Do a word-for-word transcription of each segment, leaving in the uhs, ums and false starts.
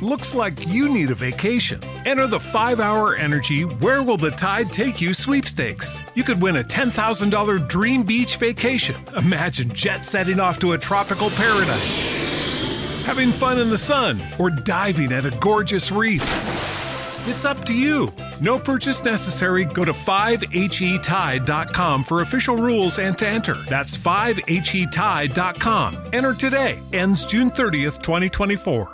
Looks like you need a vacation. Enter the five hour Energy Where Will the Tide Take You sweepstakes. You could win a ten thousand dollars dream beach vacation. Imagine jet setting off to a tropical paradise, having fun in the sun, or diving at a gorgeous reef. It's up to you. No purchase necessary. Go to five H E tide dot com for official rules and to enter. That's five H E tide dot com. Enter today. Ends June thirtieth, twenty twenty-four.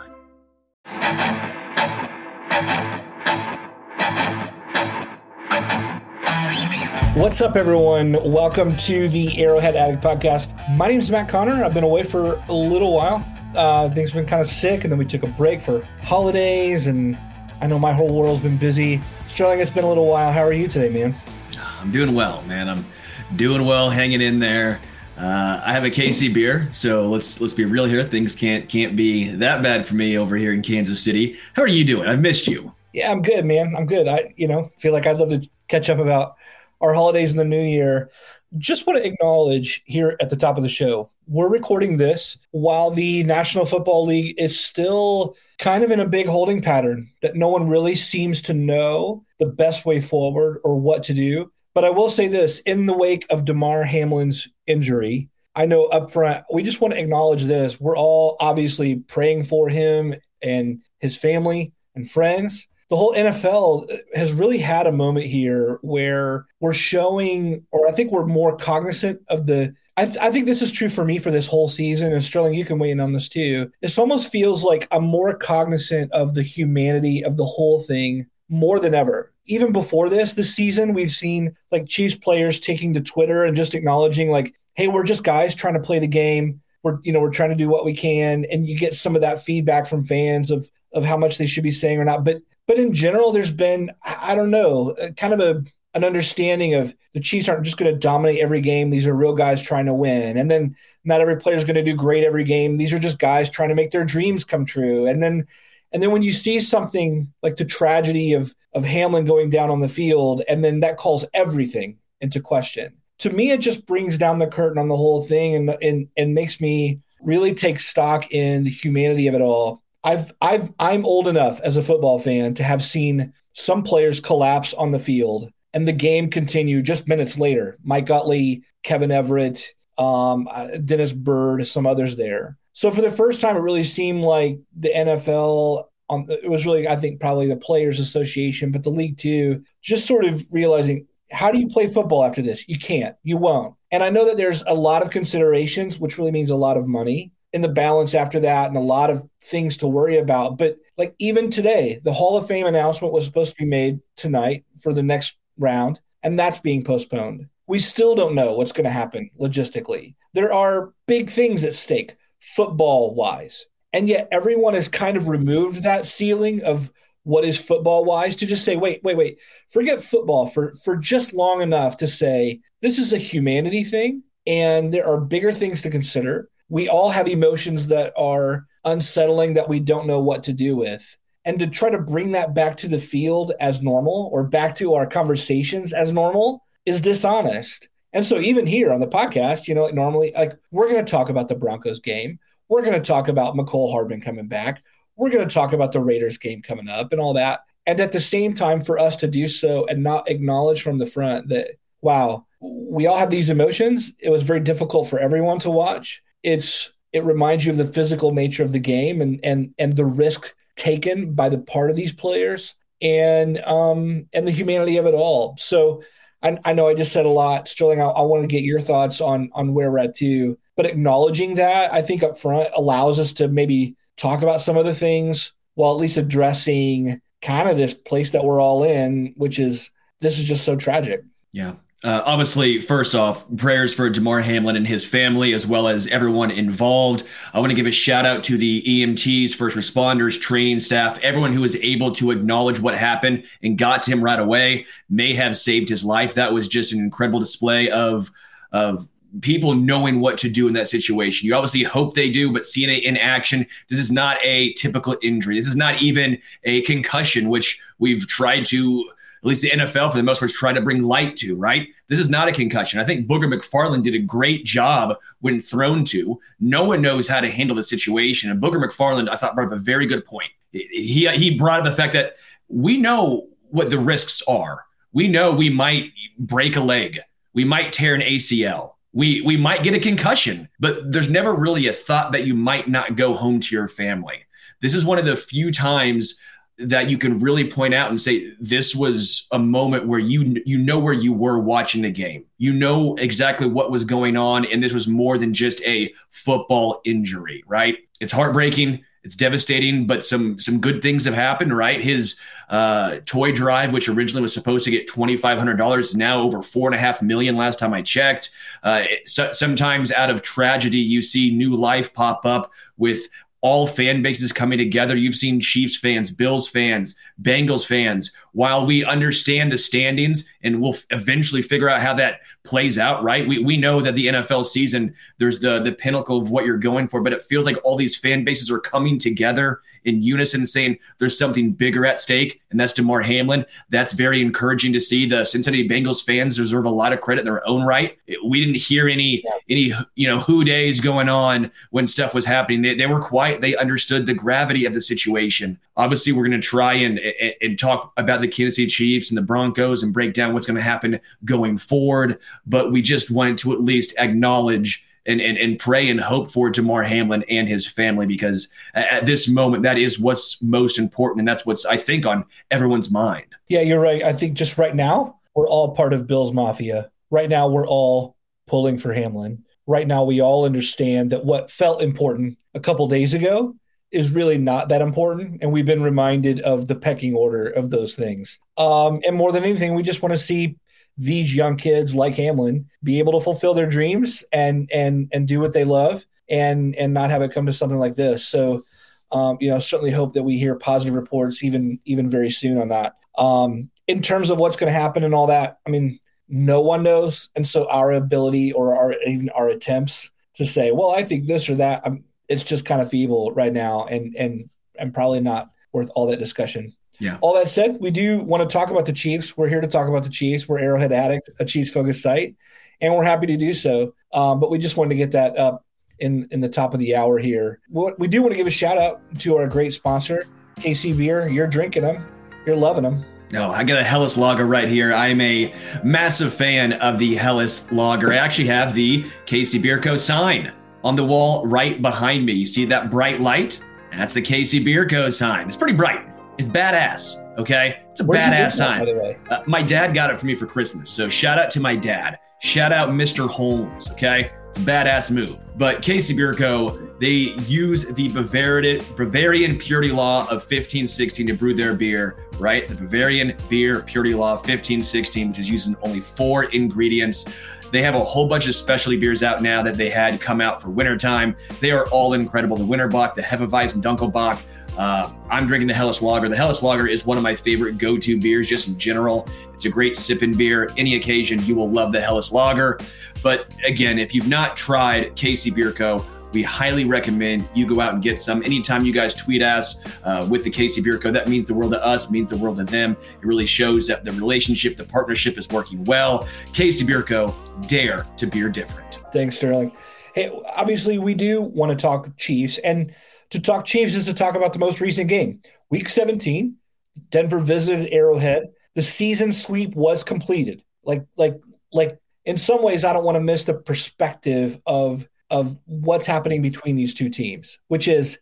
What's up, everyone? Welcome to the Arrowhead Addict Podcast. My name is Matt Connor. I've been away for a little while. Uh, things have been kind of sick, and then we took a break for holidays, and I know my whole world's been busy. Sterling, it's been a little while. How are you today, man? I'm doing well, man. I'm doing well, hanging in there. Uh, I have a K C beer, so let's let's be real here. Things can't can't be that bad for me over here in Kansas City. How are you doing? I've missed you. Yeah, I'm good, man. I'm good. I, you know, feel like I'd love to catch up about our holidays in the new year. Just want to acknowledge here at the top of the show, we're recording this while the National Football League is still kind of in a big holding pattern that no one really seems to know the best way forward or what to do. But I will say this, in the wake of Damar Hamlin's injury, I know up front, we just want to acknowledge this. We're all obviously praying for him and his family and friends. The whole N F L has really had a moment here where we're showing, or I think we're more cognizant of the, I, th- I think this is true for me for this whole season, and Sterling, you can weigh in on this too. This almost feels like I'm more cognizant of the humanity of the whole thing more than ever. Even before this, this season, we've seen like Chiefs players taking to Twitter and just acknowledging like, hey, we're just guys trying to play the game. We're, you know, we're trying to do what we can. And you get some of that feedback from fans of, of how much they should be saying or not. But But in general, there's been, I don't know, kind of a an understanding of the Chiefs aren't just going to dominate every game. These are real guys trying to win. And then not every player is going to do great every game. These are just guys trying to make their dreams come true. And then and then when you see something like the tragedy of, of Hamlin going down on the field, and then that calls everything into question. To me, it just brings down the curtain on the whole thing and and, and makes me really take stock in the humanity of it all. I've I've I'm old enough as a football fan to have seen some players collapse on the field and the game continue just minutes later. Mike Utley, Kevin Everett, um, Dennis Byrd, some others there. So for the first time, it really seemed like the N F L, um, it was really, I think, probably the Players Association, but the league too, just sort of realizing, how do you play football after this? You can't. You won't. And I know that there's a lot of considerations, which really means a lot of money in the balance after that and a lot of things to worry about. But like even today, the Hall of Fame announcement was supposed to be made tonight for the next round, and that's being postponed. We still don't know what's going to happen logistically. There are big things at stake football-wise, and yet everyone has kind of removed that ceiling of what is football-wise to just say, wait, wait, wait, forget football for, for just long enough to say this is a humanity thing, and there are bigger things to consider. We all have emotions that are unsettling that we don't know what to do with. And to try to bring that back to the field as normal or back to our conversations as normal is dishonest. And so even here on the podcast, you know, like normally, like we're going to talk about the Broncos game. We're going to talk about McCole Hardman coming back. We're going to talk about the Raiders game coming up and all that. And at the same time, for us to do so and not acknowledge from the front that, wow, we all have these emotions. It was very difficult for everyone to watch. It's it reminds you of the physical nature of the game and and and the risk taken by the part of these players and um and the humanity of it all. So I, I know I just said a lot, Sterling. I, I want to get your thoughts on on where we're at too. But acknowledging that, I think up front allows us to maybe talk about some of the things while at least addressing kind of this place that we're all in, which is this is just so tragic. Yeah. Uh, obviously, first off, prayers for Damar Hamlin and his family, as well as everyone involved. I want to give a shout out to the E M Ts, first responders, training staff, everyone who was able to acknowledge what happened and got to him right away, may have saved his life. That was just an incredible display of, of people knowing what to do in that situation. You obviously hope they do, but seeing it in action, this is not a typical injury. This is not even a concussion, which we've tried to, at least the N F L for the most part, is trying to bring light to, right? This is not a concussion. I think Booger McFarland did a great job when thrown to. No one knows how to handle the situation. And Booger McFarland, I thought, brought up a very good point. He he brought up the fact that we know what the risks are. We know we might break a leg. We might tear an A C L. We we might get a concussion, but there's never really a thought that you might not go home to your family. This is one of the few times that you can really point out and say, this was a moment where you you know where you were watching the game. You know exactly what was going on, and this was more than just a football injury, right? It's heartbreaking. It's devastating, but some some good things have happened, right? His uh, toy drive, which originally was supposed to get twenty-five hundred dollars, is now over four and a half million last time I checked. Uh, it, so, sometimes out of tragedy, you see new life pop up with all fan bases coming together. You've seen Chiefs fans, Bills fans, Bengals fans. While we understand the standings and we'll eventually figure out how that plays out, right? We we know that the N F L season, there's the the pinnacle of what you're going for, but it feels like all these fan bases are coming together in unison saying there's something bigger at stake, and that's Damar Hamlin. That's very encouraging to see. The Cincinnati Bengals fans deserve a lot of credit in their own right. We didn't hear any, any you know, who days going on when stuff was happening. They, they were quiet. They understood the gravity of the situation. Obviously, we're going to try and, and, and talk about the Kansas City Chiefs and the Broncos and break down what's going to happen going forward. But we just wanted to at least acknowledge and, and, and pray and hope for Damar Hamlin and his family, because at this moment, that is what's most important. And that's what's, I think, on everyone's mind. Yeah, you're right. I think just right now, we're all part of Bills Mafia. Right now, we're all pulling for Hamlin. Right now, we all understand that what felt important a couple days ago is really not that important. And we've been reminded of the pecking order of those things. Um, and more than anything, we just want to see these young kids like Hamlin be able to fulfill their dreams and and and do what they love, and and not have it come to something like this. So, um, you know, certainly hope that we hear positive reports even even very soon on that. Um, in terms of what's going to happen and all that, I mean, no one knows. And so our ability or our even our attempts to say, well, I think this or that, I'm, it's just kind of feeble right now, and and and probably not worth all that discussion. Yeah. All that said, we do want to talk about the Chiefs. We're here to talk about the Chiefs. We're Arrowhead Addict, a Chiefs-focused site, and we're happy to do so. Um, but we just wanted to get that up in, in the top of the hour here. We do want to give a shout-out to our great sponsor, K C Beer. You're drinking them. You're loving them. No, I got a Helles Lager right here. I'm a massive fan of the Helles Lager. I actually have the K C Beer Co. sign on the wall right behind me. You see that bright light? That's the K C Beer Co. sign. It's pretty bright. It's badass, okay? It's a Where'd you badass get that, sign. by the way? Uh, my dad got it for me for Christmas, so shout out to my dad. Shout out Mister Holmes, okay? It's a badass move. But K C Beer Co., they use the Bavarian, Bavarian Purity Law of fifteen sixteen to brew their beer, right? The Bavarian Beer Purity Law of fifteen sixteen, which is using only four ingredients. They have a whole bunch of specialty beers out now that they had come out for wintertime. They are all incredible. The Winterbock, the Hefeweizen Dunkelbock. Uh, I'm drinking the Helles Lager. The Helles Lager is one of my favorite go-to beers just in general. It's a great sipping beer. Any occasion, you will love the Helles Lager. But again, if you've not tried K C Beer Co., we highly recommend you go out and get some. Anytime you guys tweet us uh, with the K C Beer Co., that means the world to us, means the world to them. It really shows that the relationship, the partnership is working well. K C Beer Co., dare to beer different. Thanks, Sterling. Hey, obviously, we do want to talk Chiefs, and to talk Chiefs is to talk about the most recent game. Week seventeen, Denver visited Arrowhead. The season sweep was completed. Like, like, like. In some ways, I don't want to miss the perspective of of what's happening between these two teams, which is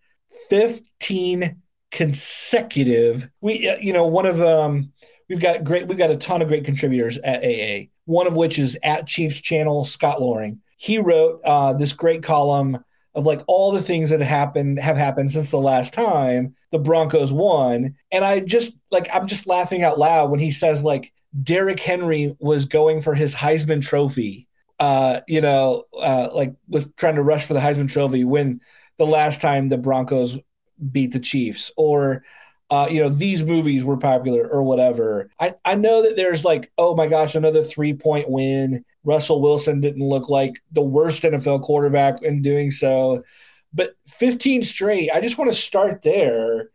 fifteen consecutive. We, you know, one of um, we've got great. We've got a ton of great contributors at A A. One of which is at Chiefs Channel, Scott Loring. He wrote uh, this great column of like all the things that happened have happened since the last time the Broncos won. And I just like, I'm just laughing out loud when he says like Derrick Henry was going for his Heisman Trophy, uh, you know, uh, like was trying to rush for the Heisman Trophy when the last time the Broncos beat the Chiefs, or, uh, you know, these movies were popular or whatever. I, I know that there's like, oh my gosh, another three point win. Russell Wilson didn't look like the worst N F L quarterback in doing so, but fifteen straight. I just want to start there.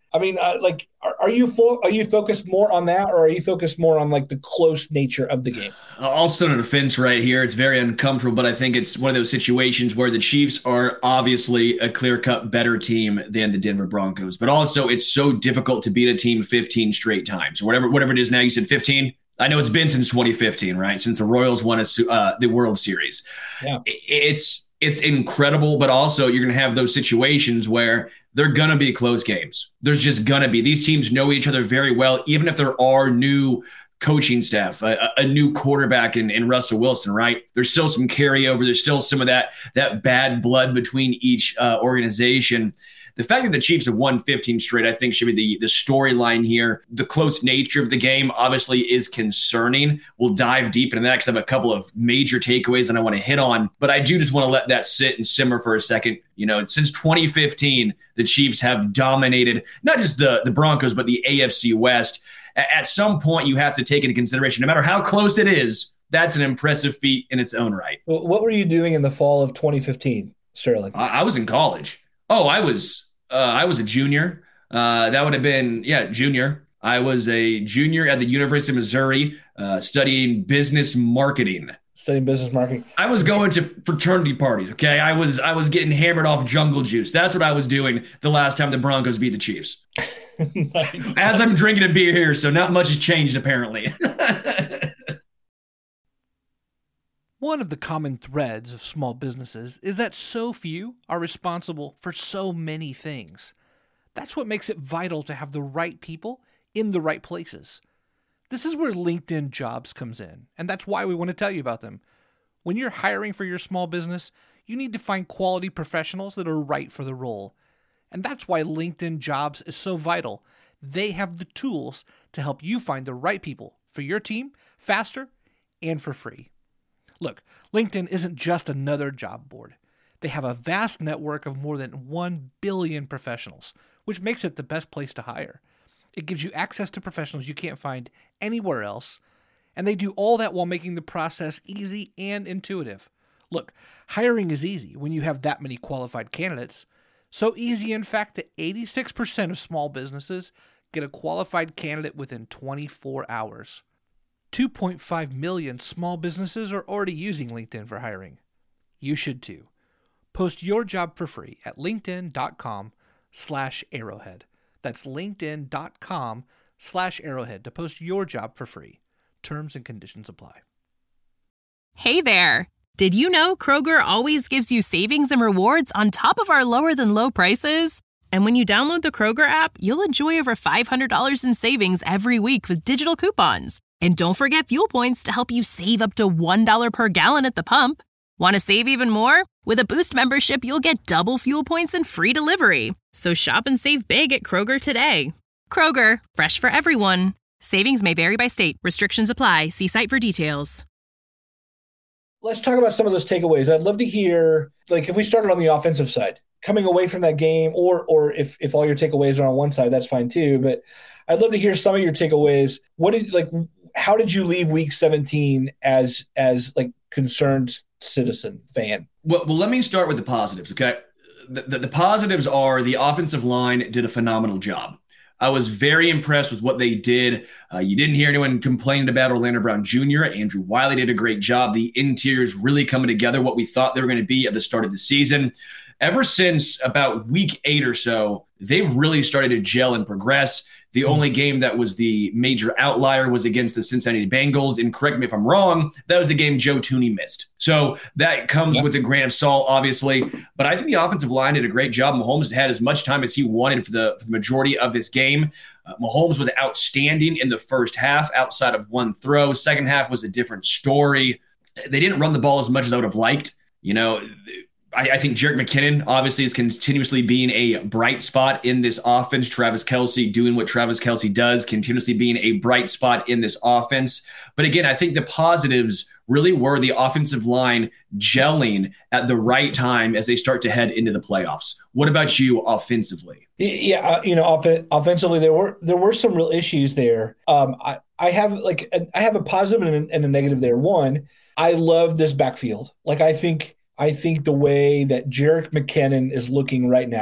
I mean, uh, like, are, are you fo- are you focused more on that, or are you focused more on like the close nature of the game? I'll sit on a fence right here. It's very uncomfortable, but I think it's one of those situations where the Chiefs are obviously a clear-cut better team than the Denver Broncos, but also it's so difficult to beat a team fifteen straight times, or whatever, whatever it is now. You said fifteen? I know it's been since twenty fifteen, right? Since the Royals won a, uh, the World Series. Yeah. It's it's incredible, but also you're going to have those situations where they're going to be close games. There's just going to be. These teams know each other very well, even if there are new coaching staff, a, a new quarterback in, in Russell Wilson, right? There's still some carryover. There's still some of that, that bad blood between each uh, organization. The fact that the Chiefs have won fifteen straight, I think, should be the, the storyline here. The close nature of the game obviously is concerning. We'll dive deep into that because I have a couple of major takeaways that I want to hit on. But I do just want to let that sit and simmer for a second. You know, since twenty fifteen, the Chiefs have dominated not just the, the Broncos, but the A F C West. At some point, you have to take into consideration, no matter how close it is, that's an impressive feat in its own right. What were you doing in the fall of twenty fifteen, Sterling? I, I was in college. Oh, I was uh, I was a junior. Uh, that would have been, yeah, junior. I was a junior at the University of Missouri uh, studying business marketing. Studying business marketing. I was going to fraternity parties, okay? I was I was getting hammered off jungle juice. That's what I was doing the last time the Broncos beat the Chiefs. Nice. As I'm drinking a beer here, so not much has changed apparently. One of the common threads of small businesses is that so few are responsible for so many things. That's what makes it vital to have the right people in the right places. This is where LinkedIn Jobs comes in, and that's why we want to tell you about them. When you're hiring for your small business, you need to find quality professionals that are right for the role. And that's why LinkedIn Jobs is so vital. They have the tools to help you find the right people for your team faster and for free. Look, LinkedIn isn't just another job board. They have a vast network of more than one billion professionals, which makes it the best place to hire. It gives you access to professionals you can't find anywhere else, and they do all that while making the process easy and intuitive. Look, hiring is easy when you have that many qualified candidates. So easy, in fact, that eighty-six percent of small businesses get a qualified candidate within twenty-four hours. two point five million small businesses are already using LinkedIn for hiring. You should too. Post your job for free at linkedin.com slash arrowhead. That's linkedin.com slash arrowhead to post your job for free. Terms and conditions apply. Hey there. Did you know Kroger always gives you savings and rewards on top of our lower than low prices? And when you download the Kroger app, you'll enjoy over five hundred dollars in savings every week with digital coupons. And don't forget fuel points to help you save up to one dollar per gallon at the pump. Want to save even more? With a Boost membership, you'll get double fuel points and free delivery. So shop and save big at Kroger today. Kroger, fresh for everyone. Savings may vary by state. Restrictions apply. See site for details. Let's talk about some of those takeaways. I'd love to hear, like, if we started on the offensive side, coming away from that game, or or if if all your takeaways are on one side, that's fine too. But I'd love to hear some of your takeaways. What did like? How did you leave Week seventeen as as like concerned citizen fan? Well, well, let me start with the positives. Okay, the, the, the positives are the offensive line did a phenomenal job. I was very impressed with what they did. Uh, you didn't hear anyone complaining about Orlando Brown Junior Andrew Wiley did a great job. The interior is really coming together, what we thought they were going to be at the start of the season. Ever since about week eight or so, they've really started to gel and progress. The only game that was the major outlier was against the Cincinnati Bengals. And correct me if I'm wrong, that was the game Joe Thuney missed. So that comes yep. with a grain of salt, obviously. But I think the offensive line did a great job. Mahomes had as much time as he wanted for the, for the majority of this game. Uh, Mahomes was outstanding in the first half outside of one throw. Second half was a different story. They didn't run the ball as much as I would have liked. You know, I, I think Jerick McKinnon obviously is continuously being a bright spot in this offense. Travis Kelce doing what Travis Kelce does, continuously being a bright spot in this offense. But again, I think the positives really were the offensive line gelling at the right time as they start to head into the playoffs. What about you offensively? Yeah, uh, you know, off- offensively, there were there were some real issues there. Um, I, I have like a, I have a positive and a, and a negative there. One, I love this backfield. Like I think. I think the way that Jerick McKinnon is looking right now,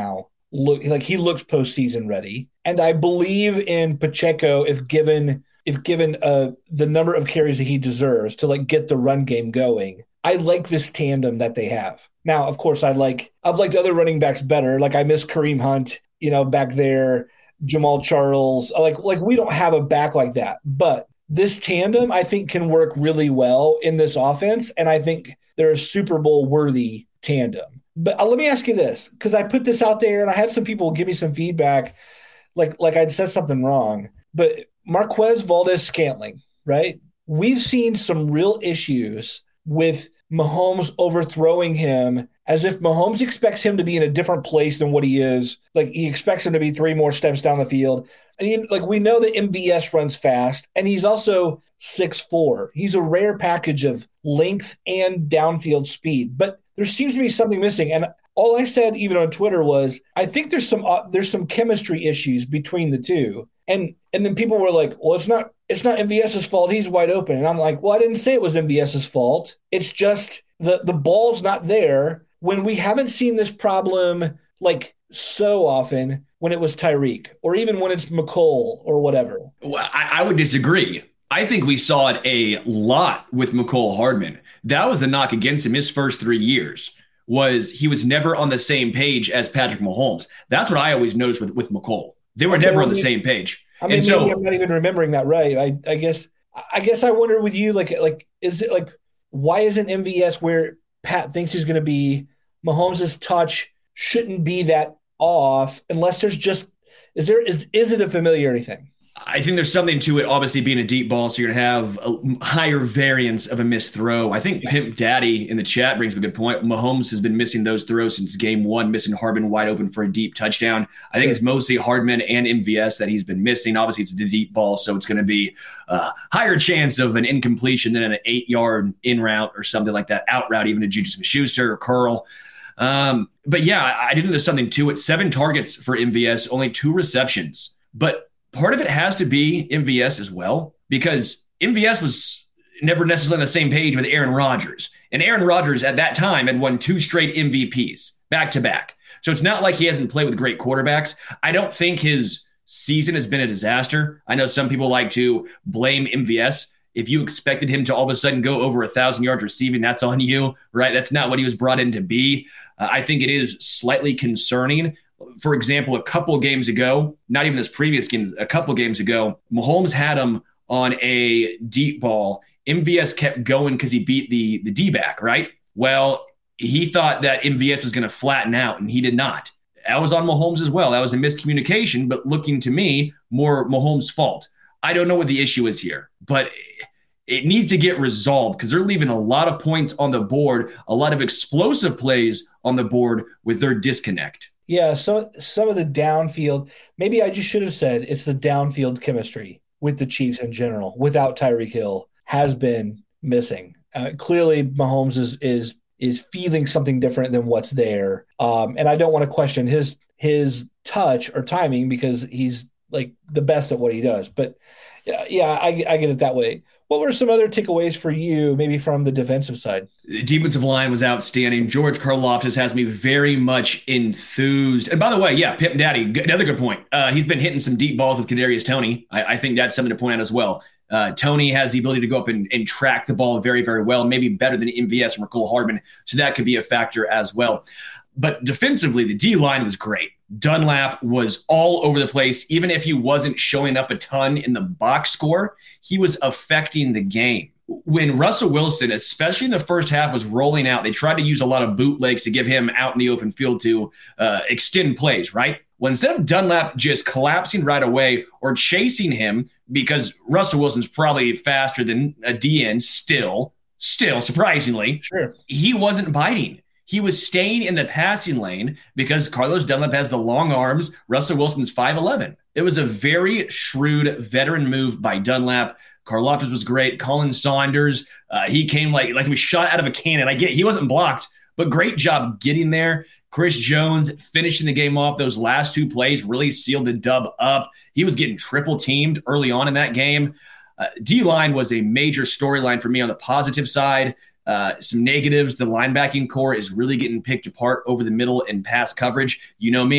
look like he looks postseason ready. And I believe in Pacheco if given if given uh, the number of carries that he deserves to like get the run game going. I like this tandem that they have. Now, of course, I like I've liked other running backs better. Like I miss Kareem Hunt, you know, back there, Jamal Charles. Like like we don't have a back like that. But this tandem, I think, can work really well in this offense, and I think they're a Super Bowl worthy tandem. But uh, let me ask you this, because I put this out there, and I had some people give me some feedback, like like I'd said something wrong. But Marquez Valdes-Scantling, right? We've seen some real issues with Mahomes overthrowing him, as if Mahomes expects him to be in a different place than what he is. Like he expects him to be three more steps down the field. And he, like we know that M V S runs fast, and he's also six foot four. He's a rare package of length and downfield speed. But there seems to be something missing. And all I said, even on Twitter, was I think there's some uh, there's some chemistry issues between the two. And and then people were like, well, it's not it's not MVS's fault. He's wide open. And I'm like, well, I didn't say it was MVS's fault. It's just the the ball's not there when we haven't seen this problem like so often when it was Tyreek or even when it's McCole or whatever. Well, I, I would disagree. I think we saw it a lot with McCole Hardman. That was the knock against him his first three years. Was he was never on the same page as Patrick Mahomes. That's what I always noticed with, with McCole. They were okay, never on the same page. I mean, and so, I'm not even remembering that right. I, I guess I guess I wonder with you, like, like is it like why isn't M V S where Pat thinks he's going to be? Mahomes' touch shouldn't be that off unless there's just is there is is it a familiarity thing? I think there's something to it, obviously being a deep ball, so you're going to have a higher variance of a missed throw. I think yeah. Pimp Daddy in the chat brings up a good point. Mahomes has been missing those throws since game one, missing Hardman wide open for a deep touchdown. I sure. think it's mostly Hardman and M V S that he's been missing. Obviously, it's the deep ball, so it's going to be a higher chance of an incompletion than an eight-yard in route or something like that, out route even to Juju Smith-Schuster or Curl. Um, but, yeah, I think there's something to it. Seven targets for M V S, only two receptions. But part of it has to be M V S as well, because M V S was never necessarily on the same page with Aaron Rodgers. And Aaron Rodgers at that time had won two straight M V Ps back to back. So it's not like he hasn't played with great quarterbacks. I don't think his season has been a disaster. I know some people like to blame M V S. If you expected him to all of a sudden go over a thousand yards receiving, that's on you, right? That's not what he was brought in to be. Uh, I think it is slightly concerning. For example, a couple of games ago, not even this previous game, a couple of games ago, Mahomes had him on a deep ball. M V S kept going because he beat the, the D-back, right? Well, he thought that M V S was going to flatten out, and he did not. That was on Mahomes as well. That was a miscommunication, but looking to me, more Mahomes' fault. I don't know what the issue is here, but it needs to get resolved because they're leaving a lot of points on the board, a lot of explosive plays on the board with their disconnect. Yeah, so some of the downfield, maybe I just should have said it's the downfield chemistry with the Chiefs in general, without Tyreek Hill, has been missing. Uh, clearly, Mahomes is is is feeling something different than what's there, um, and I don't want to question his his touch or timing because he's like the best at what he does. But yeah, yeah I, I get it that way. What were some other takeaways for you, maybe from the defensive side? The defensive line was outstanding. George Karlaftis has me very much enthused. And by the way, yeah, Pimp Daddy, another good point. Uh, he's been hitting some deep balls with Kadarius Toney. I, I think that's something to point out as well. Uh, Toney has the ability to go up and, and track the ball very, very well, maybe better than M V S or McCole Hardman. So that could be a factor as well. But defensively, the D-line was great. Dunlap was all over the place. Even if he wasn't showing up a ton in the box score, he was affecting the game. When Russell Wilson, especially in the first half, was rolling out, they tried to use a lot of bootlegs to give him out in the open field to uh, extend plays, right? Well, instead of Dunlap just collapsing right away or chasing him, because Russell Wilson's probably faster than a D N still, still, surprisingly, sure, he wasn't biting. He was staying in the passing lane because Carlos Dunlap has the long arms. Russell Wilson's five eleven. It was a very shrewd veteran move by Dunlap. Karlaftis was great. Colin Saunders, uh, he came like, like he was shot out of a cannon. I get he wasn't blocked, but great job getting there. Chris Jones finishing the game off. Those last two plays really sealed the dub up. He was getting triple teamed early on in that game. Uh, D-line was a major storyline for me on the positive side. Uh, some negatives, the linebacking core is really getting picked apart over the middle and pass coverage. You know me,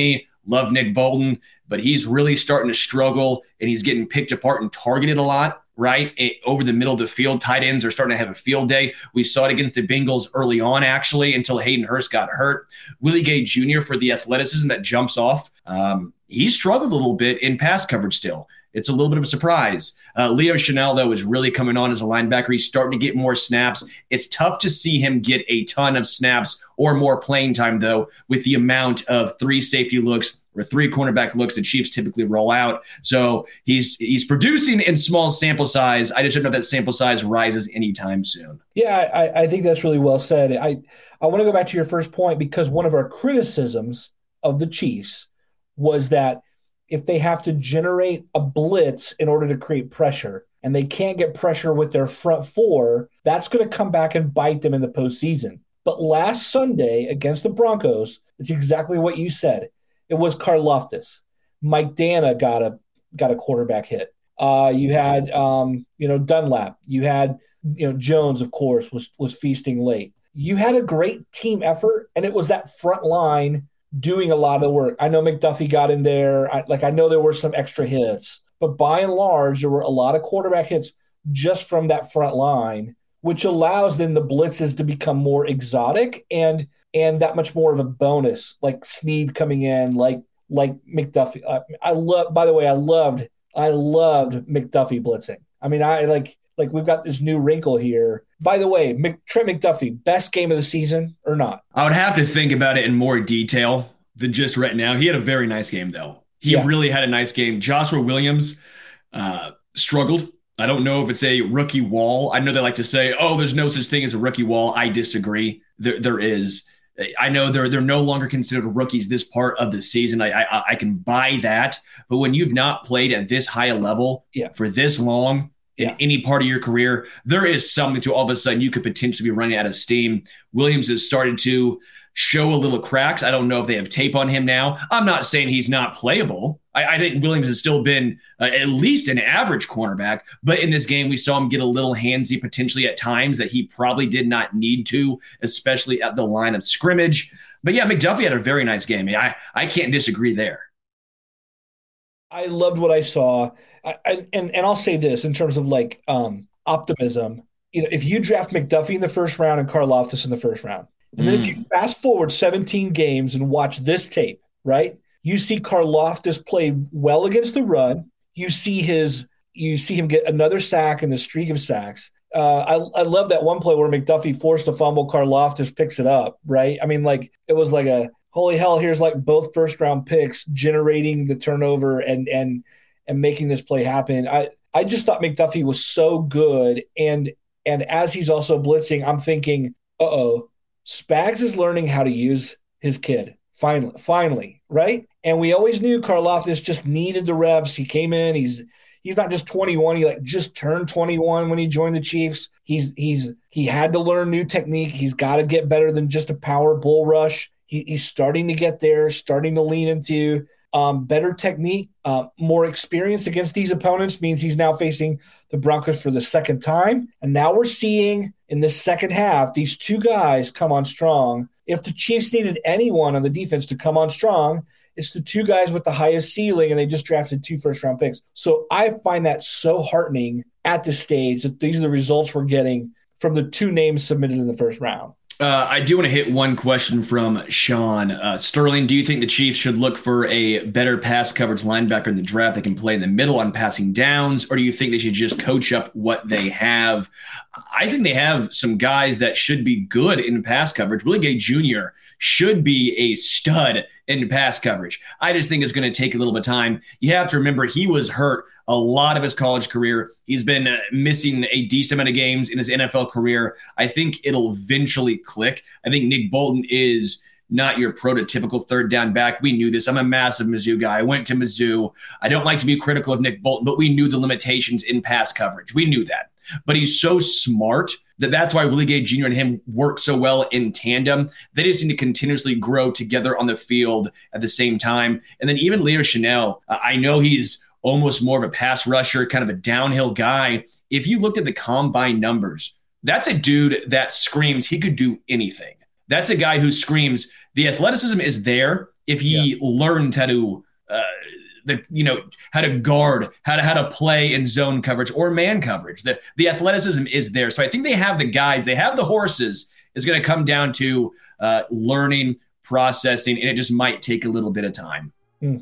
Love Nick Bolton, but he's really starting to struggle, and he's getting picked apart and targeted a lot, right? It, over the middle of the field, tight ends are starting to have a field day. We saw it against the Bengals early on, actually, until Hayden Hurst got hurt. Willie Gay Junior, for the athleticism that jumps off, um, he struggled a little bit in pass coverage still. It's a little bit of a surprise. Uh, Leo Chenal, though, is really coming on as a linebacker. He's starting to get more snaps. It's tough to see him get a ton of snaps or more playing time, though, with the amount of three safety looks or three cornerback looks the Chiefs typically roll out. So he's he's producing in small sample size. I just don't know if that sample size rises anytime soon. Yeah, I, I think that's really well said. I, I want to go back to your first point, because one of our criticisms of the Chiefs was that if they have to generate a blitz in order to create pressure and they can't get pressure with their front four, that's going to come back and bite them in the postseason. But last Sunday against the Broncos, it's exactly what you said. It was Karlaftis. Mike Dana got a got a quarterback hit. Uh, you had um, you know Dunlap. You had you know Jones, of course, was was feasting late. You had a great team effort, and it was that front line doing a lot of the work. I know McDuffie got in there. I, like I know there were some extra hits, but by and large, there were a lot of quarterback hits just from that front line, which allows then the blitzes to become more exotic and and that much more of a bonus, like Snead coming in, like like McDuffie. Uh, I love. By the way, I loved I loved McDuffie blitzing. I mean, I like like we've got this new wrinkle here. By the way, Mc, Trent McDuffie, best game of the season or not? I would have to think about it in more detail than just right now. He had a very nice game, though. He yeah. really had a nice game. Joshua Williams uh, struggled. I don't know if it's a rookie wall. I know they like to say, oh, there's no such thing as a rookie wall. I disagree. There, there is. I know they're they're no longer considered rookies this part of the season. I I, I can buy that. But when you've not played at this high a level yeah. for this long in yeah. any part of your career, there is something to all of a sudden you could potentially be running out of steam. Williams has started to show a little cracks. I don't know if they have tape on him now. I'm not saying he's not playable. I, I think Williams has still been uh, at least an average cornerback, but in this game, we saw him get a little handsy potentially at times that he probably did not need to, especially at the line of scrimmage. But yeah, McDuffie had a very nice game. I, I can't disagree there. I loved what I saw. I, I, and, and I'll say this in terms of like um, optimism. You know, if you draft McDuffie in the first round and Karlaftis in the first round, and then mm. if you fast forward seventeen games and watch this tape, right, you see Karlaftis play well against the run. You see his, you see him get another sack in the streak of sacks. Uh, I, I love that one play where McDuffie forced a fumble. Karlaftis picks it up, right? I mean, like it was like a holy hell. Here's like both first round picks generating the turnover and and and making this play happen. I I just thought McDuffie was so good, and and as he's also blitzing, I'm thinking, uh oh. Spags is learning how to use his kid. Finally, finally, right? And we always knew Karlaftis just needed the reps. He came in. He's he's not just twenty-one. He like just turned twenty-one when he joined the Chiefs. He's he's he had to learn new technique. He's got to get better than just a power bull rush. He, he's starting to get there, starting to lean into um, better technique. Uh, more experience against these opponents means he's now facing the Broncos for the second time. And now we're seeing in the second half, these two guys come on strong. If the Chiefs needed anyone on the defense to come on strong, it's the two guys with the highest ceiling, and they just drafted two first-round picks. So I find that so heartening at this stage that these are the results we're getting from the two names submitted in the first round. Uh, I do want to hit one question from Sean. Uh, Sterling, do you think the Chiefs should look for a better pass coverage linebacker in the draft that can play in the middle on passing downs, or do you think they should just coach up what they have? I think they have some guys that should be good in pass coverage. Willie Gay Junior should be a stud in pass coverage. I just think it's going to take a little bit of time. You have to remember he was hurt a lot of his college career. He's been uh, missing a decent amount of games in his N F L career. I think it'll eventually click. I think Nick Bolton is not your prototypical third down back. We knew this. I'm a massive Mizzou guy. I went to Mizzou. I don't like to be critical of Nick Bolton, but we knew the limitations in pass coverage. We knew that. But he's so smart that that's why Willie Gay Junior and him work so well in tandem. They just need to continuously grow together on the field at the same time. And then even Leo Chenal, I know he's almost more of a pass rusher, kind of a downhill guy. If you looked at the combine numbers, that's a dude that screams he could do anything. That's a guy who screams The athleticism is there if he yeah. learned how to, uh, the you know, how to guard, how to how to play in zone coverage or man coverage. The the athleticism is there. So I think they have the guys, they have the horses. It's going to come down to uh, learning, processing, and it just might take a little bit of time. Mm.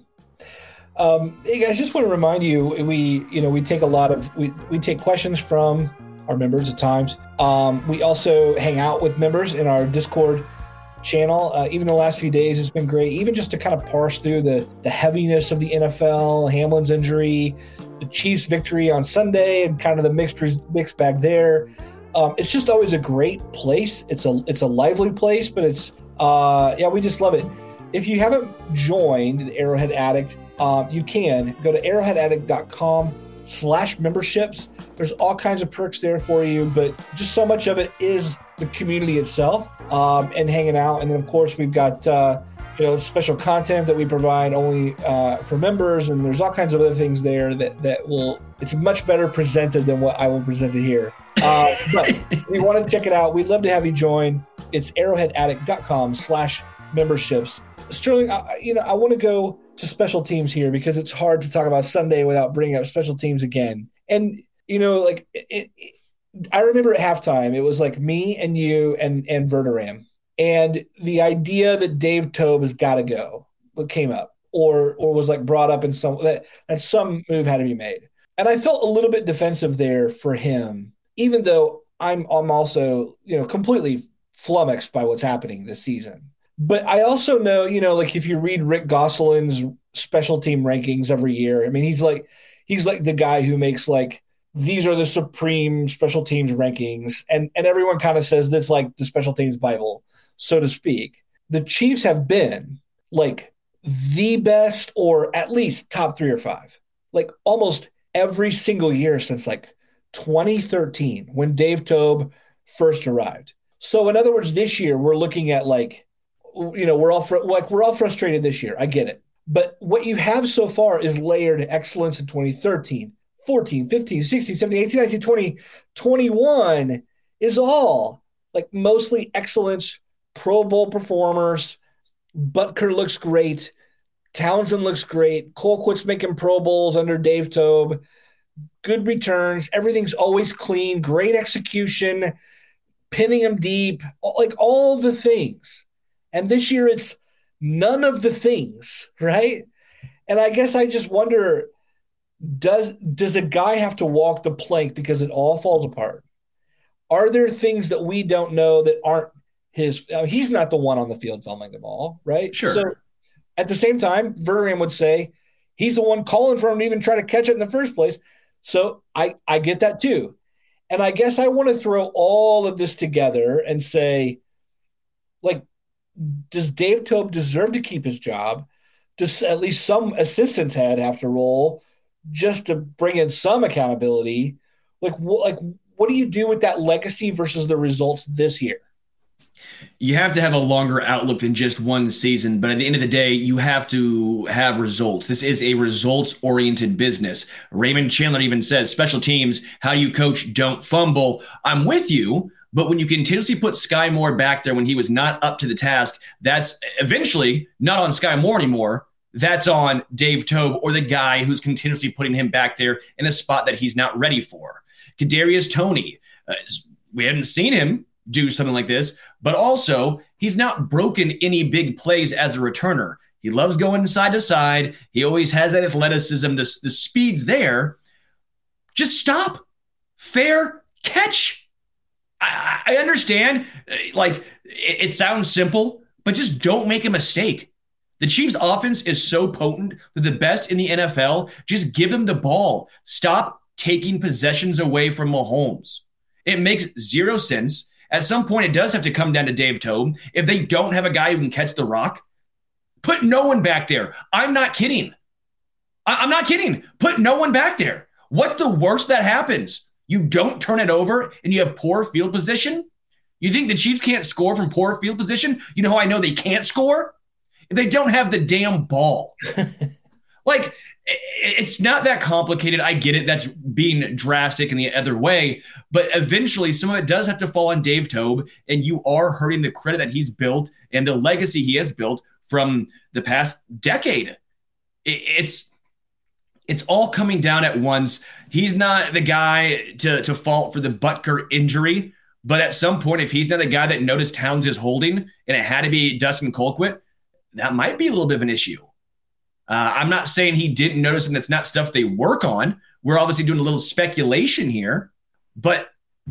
Um, hey guys, just want to remind you, we you know we take a lot of we we take questions from our members at times. Um, we also hang out with members in our Discord channel. Uh, even the last few days, it's been great, even just to kind of parse through the the heaviness of the N F L, Hamlin's injury, the Chiefs' victory on Sunday, and kind of the mixed mixed bag there. Um, it's just always a great place. It's a it's a lively place, but it's uh, yeah, we just love it. If you haven't joined the Arrowhead Addict, um, you can go to arrowhead addict dot com slash memberships. There's all kinds of perks there for you, but just so much of it is the community itself um, and hanging out. And then, of course, we've got uh, you know special content that we provide only uh, for members, and there's all kinds of other things there that that will. It's much better presented than what I will present it here. Uh, but if you want to check it out, we'd love to have you join. It's arrowhead addict dot com slash memberships. Sterling, I, you know, I want to go to special teams here because it's hard to talk about Sunday without bringing up special teams again. And, you know, like it, it, I remember at halftime, it was like me and you and, and Verderam. And the idea that Dave Toub has got to go, what came up or, or was like brought up in some, that, that some move had to be made. And I felt a little bit defensive there for him, even though I'm, I'm also, you know, completely flummoxed by what's happening this season. But I also know, you know, like if you read Rick Gosselin's special team rankings every year, I mean, he's like, he's like the guy who makes like, these are the supreme special teams rankings. And, and everyone kind of says that's like the special teams Bible, so to speak. The Chiefs have been like the best or at least top three or five, like almost every single year since like twenty thirteen when Dave Toub first arrived. So in other words, this year we're looking at like, you know, we're all fr- like we're all frustrated this year. I get it. But what you have so far is layered excellence in twenty thirteen, fourteen, fifteen, sixteen, seventeen, eighteen, nineteen, twenty, twenty-one is all like mostly excellence, Pro Bowl performers. Butker looks great. Townsend looks great. Colquitt's making Pro Bowls under Dave Toub. Good returns. Everything's always clean. Great execution. Pinning them deep. Like all the things. And this year it's none of the things, right? And I guess I just wonder, does does a guy have to walk the plank because it all falls apart? Are there things that we don't know that aren't his? Uh, he's not the one on the field filming the ball, right? Sure. So at the same time, Verderam would say he's the one calling for him to even try to catch it in the first place. So I, I get that too. And I guess I want to throw all of this together and say, like, does Dave Toub deserve to keep his job? Does at least some assistants head have to roll just to bring in some accountability? Like, wh- like, what do you do with that legacy versus the results this year? You have to have a longer outlook than just one season, but at the end of the day, you have to have results. This is a results-oriented business. Raymond Chandler even says, special teams, how you coach, don't fumble. I'm with you. But when you continuously put Sky Moore back there when he was not up to the task, that's eventually not on Sky Moore anymore. That's on Dave Toub or the guy who's continuously putting him back there in a spot that he's not ready for. Kadarius Toney, uh, we hadn't seen him do something like this, but also he's not broken any big plays as a returner. He loves going side to side. He always has that athleticism. The, the speed's there. Just stop. Fair catch. I, I understand, like, it, it sounds simple, but just don't make a mistake. The Chiefs' offense is so potent. They're the best in the N F L. Just give them the ball. Stop taking possessions away from Mahomes. It makes zero sense. At some point, it does have to come down to Dave Toub. If they don't have a guy who can catch the rock, put no one back there. I'm not kidding. I, I'm not kidding. Put no one back there. What's the worst that happens? You don't turn it over and you have poor field position? You think the Chiefs can't score from poor field position? You know how I know they can't score? If they don't have the damn ball. Like, It's not that complicated. I get it. That's being drastic in the other way. But eventually, some of it does have to fall on Dave Toub, and you are hurting the credit that he's built and the legacy he has built from the past decade. It's it's all coming down at once. He's not the guy to, to fault for the Butker injury, but at some point, if he's not the guy that Notice Towns is holding, and it had to be Dustin Colquitt, that might be a little bit of an issue. Uh, I'm not saying he didn't notice, and that's not stuff they work on. We're obviously doing a little speculation here, but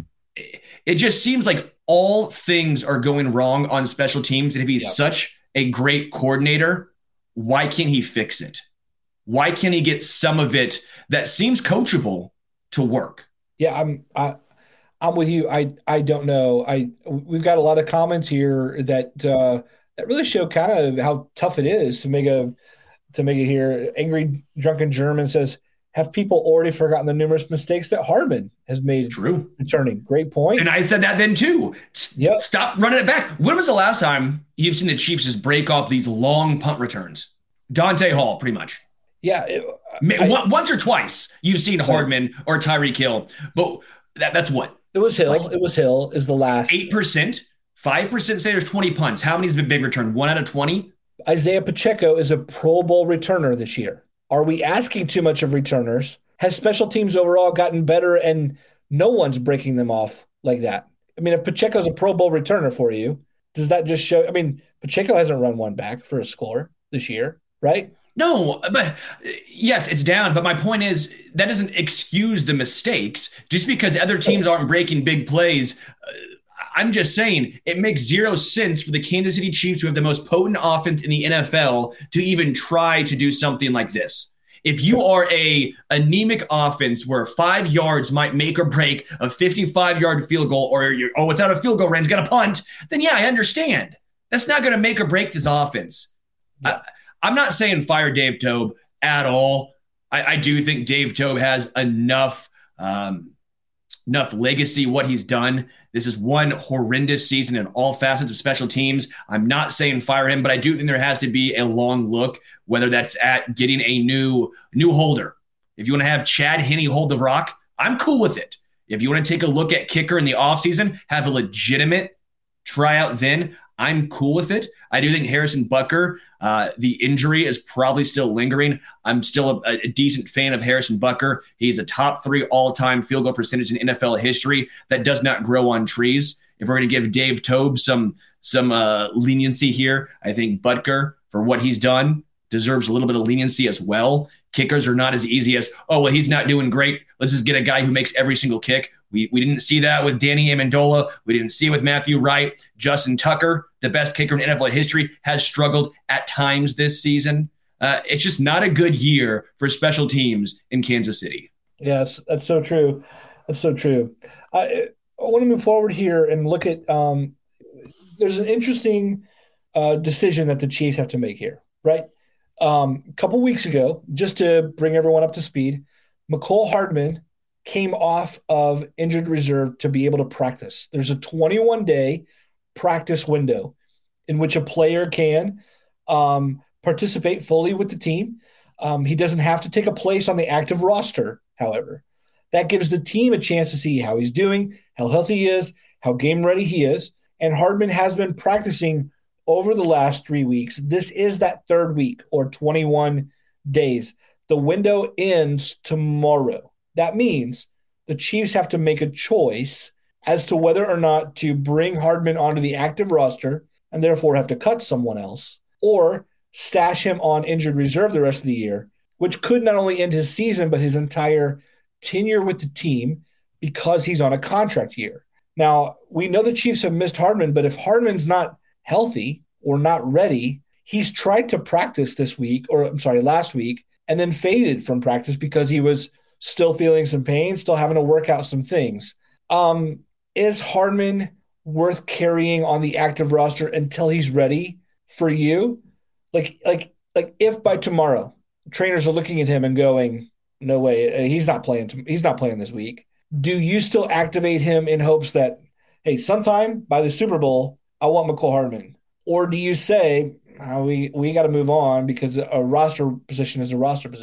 it just seems like all things are going wrong on special teams. And if he's yep. such a great coordinator, why can't he fix it? Why can't he get some of it that seems coachable to work? Yeah, I'm I, I'm with you. I I don't know. I we've got a lot of comments here that uh, that really show kind of how tough it is to make a. To make it here, Angry Drunken German says, have people already forgotten the numerous mistakes that Hardman has made? True. Returning. Great point. And I said that then too. Yep. Stop running it back. When was the last time you've seen the Chiefs just break off these long punt returns? Dante Hall, pretty much. Yeah. It, I, Once or twice you've seen Hardman or Tyreek Hill. But that, that's what? It was Hill. Like, it was Hill is the last. eight percent? five percent say there's twenty punts. How many's been big return? One out of twenty? Isaiah Pacheco is a Pro Bowl returner this year. Are we asking too much of returners? Has special teams overall gotten better and no one's breaking them off like that? I mean, if Pacheco's a Pro Bowl returner for you, does that just show? I mean, Pacheco hasn't run one back for a score this year, right? No, but yes, it's down. But my point is that doesn't excuse the mistakes. Just because other teams aren't breaking big plays, uh, I'm just saying it makes zero sense for the Kansas City Chiefs, who have the most potent offense in the N F L, to even try to do something like this. If you are a anemic offense where five yards might make or break a fifty-five-yard field goal, or you're, oh, it's out of field goal range, got a punt, then yeah, I understand. That's not going to make or break this offense. Yeah. I, I'm not saying fire Dave Toub at all. I, I do think Dave Toub has enough um, enough legacy, what he's done. This is one horrendous season in all facets of special teams. I'm not saying fire him, but I do think there has to be a long look, whether that's at getting a new new holder. If you want to have Chad Henne hold the rock, I'm cool with it. If you want to take a look at kicker in the offseason, have a legitimate tryout then, I'm cool with it. I do think Harrison Butker, uh, the injury is probably still lingering. I'm still a, a decent fan of Harrison Butker. He's a top three all-time field goal percentage in N F L history. That does not grow on trees. If we're going to give Dave Toub some some uh, leniency here, I think Butker, for what he's done, deserves a little bit of leniency as well. Kickers are not as easy as, oh, well, he's not doing great. Let's just get a guy who makes every single kick. We we didn't see that with Danny Amendola. We didn't see it with Matthew Wright. Justin Tucker, the best kicker in N F L history, has struggled at times this season. Uh, it's just not a good year for special teams in Kansas City. Yes, that's so true. That's so true. I, I want to move forward here and look at um, – there's an interesting uh, decision that the Chiefs have to make here, right? Um, a couple weeks ago, just to bring everyone up to speed, Mecole Hardman came off of injured reserve to be able to practice. There's a twenty-one day practice window in which a player can um, participate fully with the team. Um, he doesn't have to take a place on the active roster, however. That gives the team a chance to see how he's doing, how healthy he is, how game ready he is. And Hardman has been practicing over the last three weeks. This is that third week, or twenty-one days. The window ends tomorrow. That means the Chiefs have to make a choice as to whether or not to bring Hardman onto the active roster and therefore have to cut someone else, or stash him on injured reserve the rest of the year, which could not only end his season, but his entire tenure with the team, because he's on a contract year. Now, we know the Chiefs have missed Hardman, but if Hardman's not healthy or not ready, he's tried to practice this week, or I'm sorry, last week, and then faded from practice because he was still feeling some pain, still having to work out some things. Um, is Hardman worth carrying on the active roster until he's ready for you? Like, like, like if by tomorrow trainers are looking at him and going, no way, he's not playing, he's not playing this week. Do you still activate him in hopes that, hey, sometime by the Super Bowl, I want Mecole Hardman? Or do you say, oh, we, we got to move on because a roster position is a roster position?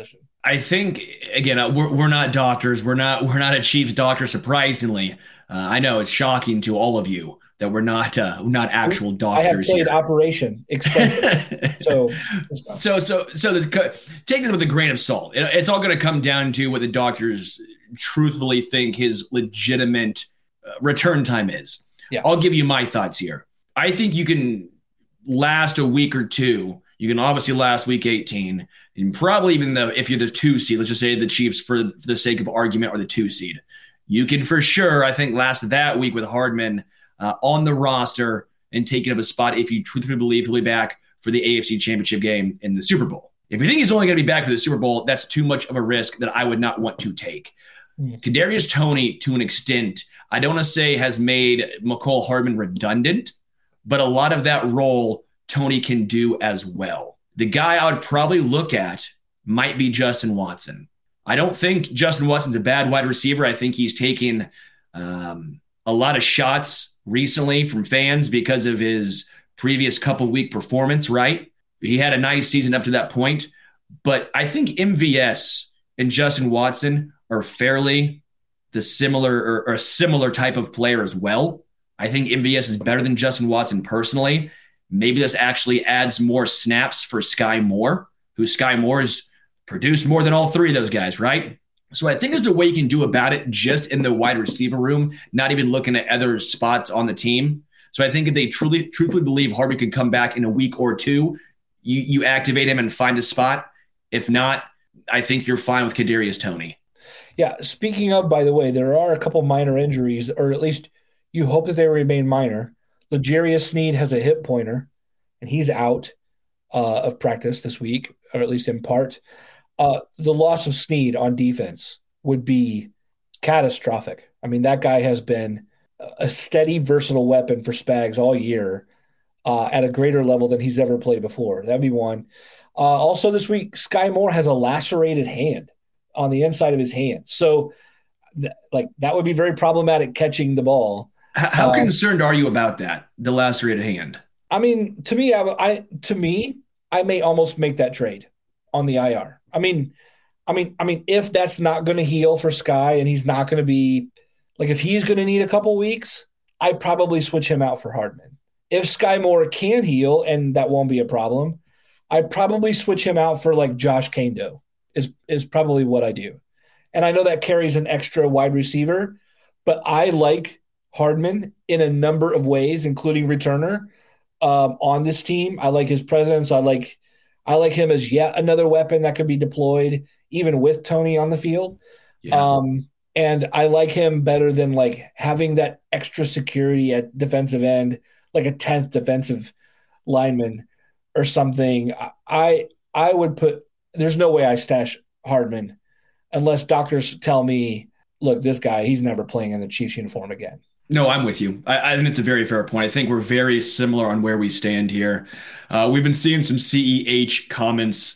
I think again, uh, we're we're not doctors. We're not we're not a Chiefs doctor. Surprisingly, uh, I know it's shocking to all of you that we're not uh, not actual doctors. I have played here. Operation extensively, so so so so the, take this with a grain of salt. It, it's all going to come down to what the doctors truthfully think his legitimate uh, return time is. Yeah. I'll give you my thoughts here. I think you can last a week or two. You can obviously last week eighteen, and probably even the if you're the two seed, let's just say the Chiefs for, for the sake of argument are the two seed. You can for sure, I think, last that week with Hardman uh, on the roster and taking up a spot if you truthfully believe he'll be back for the A F C Championship game in the Super Bowl. If you think he's only going to be back for the Super Bowl, that's too much of a risk that I would not want to take. Mm. Kadarius Toney, to an extent, I don't want to say has made Mecole Hardman redundant, but a lot of that role Toney can do as well. The guy I would probably look at might be Justin Watson. I don't think Justin Watson's a bad wide receiver. I think he's taken um, a lot of shots recently from fans because of his previous couple week performance, right? He had a nice season up to that point, but I think M V S and Justin Watson are fairly the similar or, or a similar type of player as well. I think M V S is better than Justin Watson personally. Maybe this actually adds more snaps for Sky Moore, who Sky Moore has produced more than all three of those guys, right? So I think there's a way you can do about it just in the wide receiver room, not even looking at other spots on the team. So I think if they truly, truthfully believe Hardman could come back in a week or two, you, you activate him and find a spot. If not, I think you're fine with Kadarius Toney. Yeah, speaking of, by the way, there are a couple minor injuries, or at least you hope that they remain minor. L'Jarius Sneed has a hip pointer, and he's out uh, of practice this week, or at least in part. Uh, the loss of Sneed on defense would be catastrophic. I mean, that guy has been a steady, versatile weapon for Spags all year uh, at a greater level than he's ever played before. That'd be one. Uh, also this week, Sky Moore has a lacerated hand on the inside of his hand. So, th- like, that would be very problematic catching the ball. How um, concerned are you about that, the lacerated hand? I mean, to me, I, I to me, I may almost make that trade on the I R. I mean, I mean, I mean, if that's not going to heal for Sky and he's not going to be like, if he's going to need a couple weeks, I'd probably switch him out for Hardman. If Sky Moore can heal and that won't be a problem, I'd probably switch him out for like Josh Kando is is probably what I do. And I know that carries an extra wide receiver, but I like Hardman in a number of ways, including returner um, on this team. I like his presence. I like I like him as yet another weapon that could be deployed, even with Toney on the field. Yeah. Um, and I like him better than like having that extra security at defensive end, like a tenth defensive lineman or something. I I would put. There's no way I stash Hardman unless doctors tell me, look, this guy, he's never playing in the Chiefs uniform again. No, I'm with you. I, I think it's a very fair point. I think we're very similar on where we stand here. Uh, we've been seeing some C E H comments.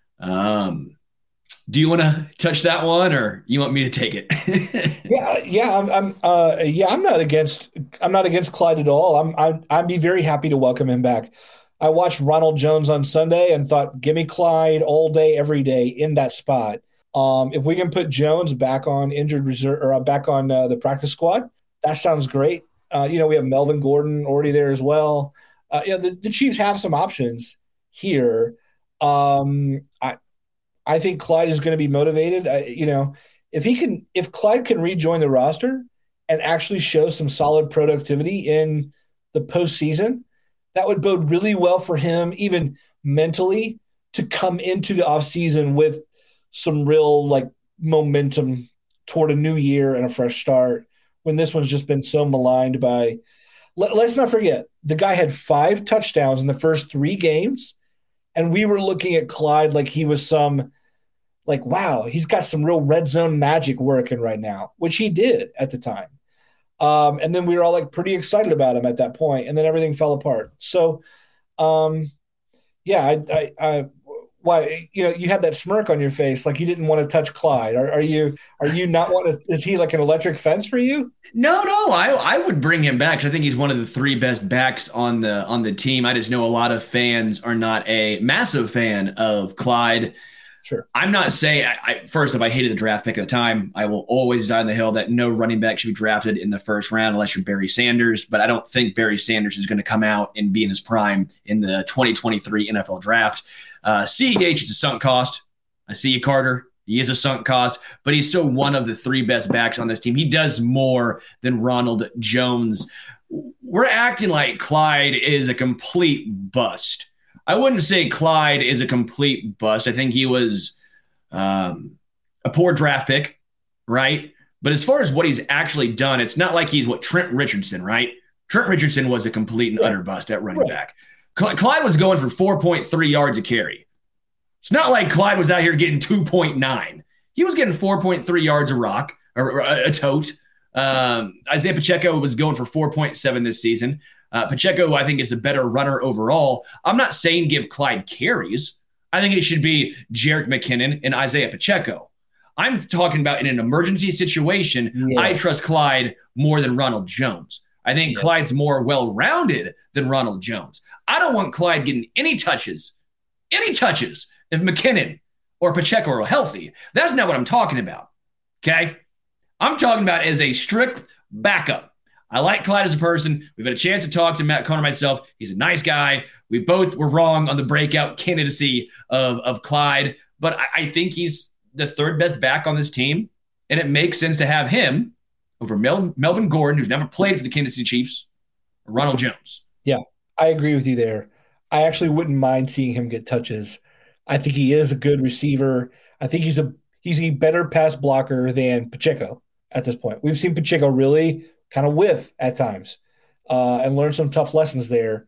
Um, do you want to touch that one, or you want me to take it? yeah, yeah, I'm, I'm, uh, yeah, I'm not against. I'm not against Clyde at all. I'm, I'd, I'd be very happy to welcome him back. I watched Ronald Jones on Sunday and thought, give me Clyde all day, every day in that spot. Um, if we can put Jones back on injured reserve or back on uh, the practice squad, that sounds great. Uh, you know, we have Melvin Gordon already there as well. Uh, you know, the, the Chiefs have some options here. Um, I, I think Clyde is going to be motivated. I, you know, if he can, if Clyde can rejoin the roster and actually show some solid productivity in the postseason, that would bode really well for him, even mentally, to come into the offseason with some real like momentum toward a new year and a fresh start when this one's just been so maligned by let, let's not forget the guy had five touchdowns in the first three games, and we were looking at Clyde like he was some like, wow, he's got some real red zone magic working right now, which he did at the time. Um, and then we were all like pretty excited about him at that point, and then everything fell apart. So, um, yeah, I, I, I, why, you know, you had that smirk on your face, like you didn't want to touch Clyde. Are, are you, are you not want to, is he like an electric fence for you? No, no, I, I would bring him back. I think he's one of the three best backs on the, on the team. I just know a lot of fans are not a massive fan of Clyde. Sure. I'm not saying, I, I, first, if I hated the draft pick at the time, I will always die on the hill that no running back should be drafted in the first round unless you're Barry Sanders. But I don't think Barry Sanders is going to come out and be in his prime in the twenty twenty-three N F L draft. Uh, C E H is a sunk cost. I see you, Carter. He is a sunk cost, but he's still one of the three best backs on this team. He does more than Ronald Jones. We're acting like Clyde is a complete bust. I wouldn't say Clyde is a complete bust. I think he was um, a poor draft pick, right? But as far as what he's actually done, it's not like he's what Trent Richardson, right? Trent Richardson was a complete and utter bust at running back. Cl- Clyde was going for four point three yards a carry. It's not like Clyde was out here getting two point nine. He was getting four point three yards a rock or, or a, a tote. Um, Isaiah Pacheco was going for four point seven this season. Uh, Pacheco, I think, is a better runner overall. I'm not saying give Clyde carries. I think it should be Jerick McKinnon and Isaiah Pacheco. I'm talking about in an emergency situation, yes. I trust Clyde more than Ronald Jones. I think yes. Clyde's more well-rounded than Ronald Jones. I don't want Clyde getting any touches, any touches if McKinnon or Pacheco are healthy. That's not what I'm talking about, okay? I'm talking about as a strict backup. I like Clyde as a person. We've had a chance to talk to Matt Cohn and myself. He's a nice guy. We both were wrong on the breakout candidacy of, of Clyde, but I, I think he's the third best back on this team, and it makes sense to have him over Mel, Melvin Gordon, who's never played for the Kansas City Chiefs, or Ronald Jones. Yeah, I agree with you there. I actually wouldn't mind seeing him get touches. I think he is a good receiver. I think he's a he's a better pass blocker than Pacheco at this point. We've seen Pacheco really kind of whiff at times uh, and learn some tough lessons there.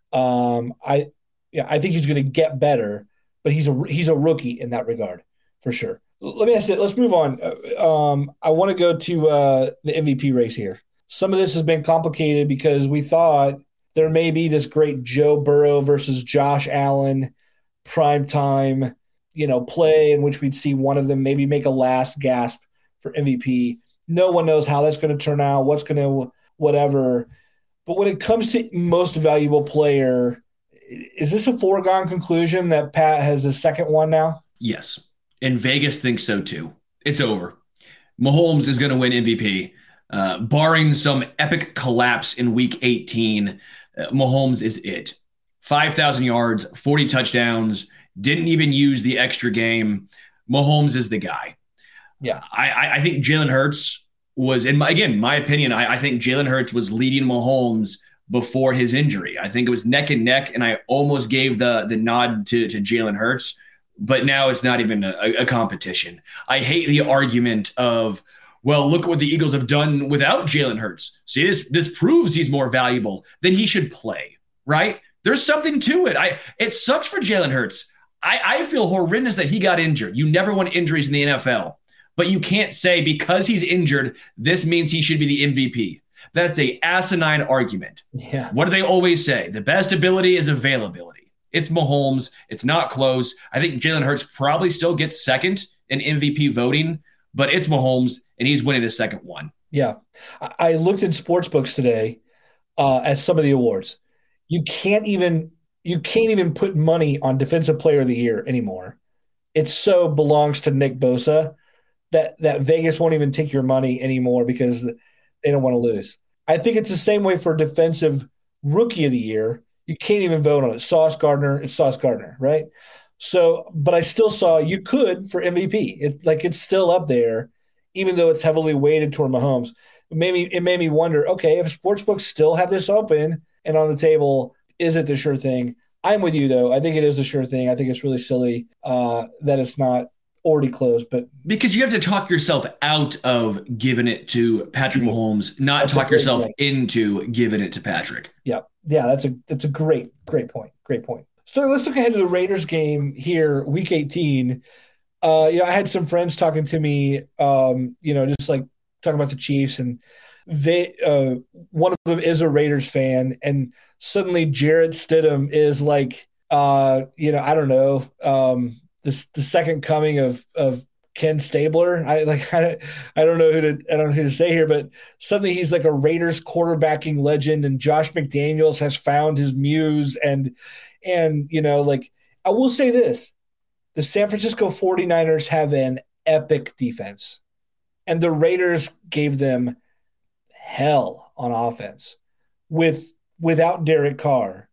Um, I yeah, I think he's going to get better, but he's a he's a rookie in that regard for sure. Let me ask you, let's move on. Um, I want to go to uh, the M V P race here. Some of this has been complicated because we thought there may be this great Joe Burrow versus Josh Allen primetime, you know, play in which we'd see one of them maybe make a last gasp for M V P. No one knows how that's going to turn out, what's going to whatever. But when it comes to most valuable player, is this a foregone conclusion that Pat has his second one now? Yes. And Vegas thinks so too. It's over. Mahomes is going to win M V P. Uh, barring some epic collapse in week eighteen, uh, Mahomes is it. five thousand yards, forty touchdowns, didn't even use the extra game. Mahomes is the guy. Yeah. I, I think Jalen Hurts was, in my, again, my opinion, I, I think Jalen Hurts was leading Mahomes before his injury. I think it was neck and neck, and I almost gave the the nod to, to Jalen Hurts, but now it's not even a, a competition. I hate the argument of, well, look what the Eagles have done without Jalen Hurts. See, this this proves he's more valuable, than he should play, right? There's something to it. I It sucks for Jalen Hurts. I, I feel horrendous that he got injured. You never want injuries in the N F L. But you can't say because he's injured, this means he should be the M V P. That's a asinine argument. Yeah. What do they always say? The best ability is availability. It's Mahomes. It's not close. I think Jalen Hurts probably still gets second in M V P voting, but it's Mahomes, and he's winning his second one. Yeah. I looked in sports books today uh, at some of the awards. You can't even you can't even put money on Defensive Player of the Year anymore. It so belongs to Nick Bosa that that Vegas won't even take your money anymore because they don't want to lose. I think it's the same way for Defensive Rookie of the Year. You can't even vote on it. Sauce Gardner, it's Sauce Gardner, right? So, but I still saw you could for M V P. It like it's still up there, even though it's heavily weighted toward Mahomes. It made me it made me wonder, okay, if sportsbooks still have this open and on the table, is it the sure thing? I'm with you though. I think it is a sure thing. I think it's really silly uh, that it's not already closed, but because you have to talk yourself out of giving it to Patrick Mahomes, not that's talk yourself point. into giving it to Patrick. Yeah, yeah, that's a that's a great great point. Great point. So let's look ahead to the Raiders game here, Week eighteen. Uh, you know, I had some friends talking to me, um, you know, just like talking about the Chiefs, and they uh, one of them is a Raiders fan, and suddenly Jarrett Stidham is like, uh, you know, I don't know. Um, The, the second coming of of Ken Stabler. I like I, I don't know who to I don't know who to say here, but suddenly he's like a Raiders quarterbacking legend, and Josh McDaniels has found his muse. And and you know, like I will say this, the San Francisco forty-niners have an epic defense, and the Raiders gave them hell on offense with without Derek Carr.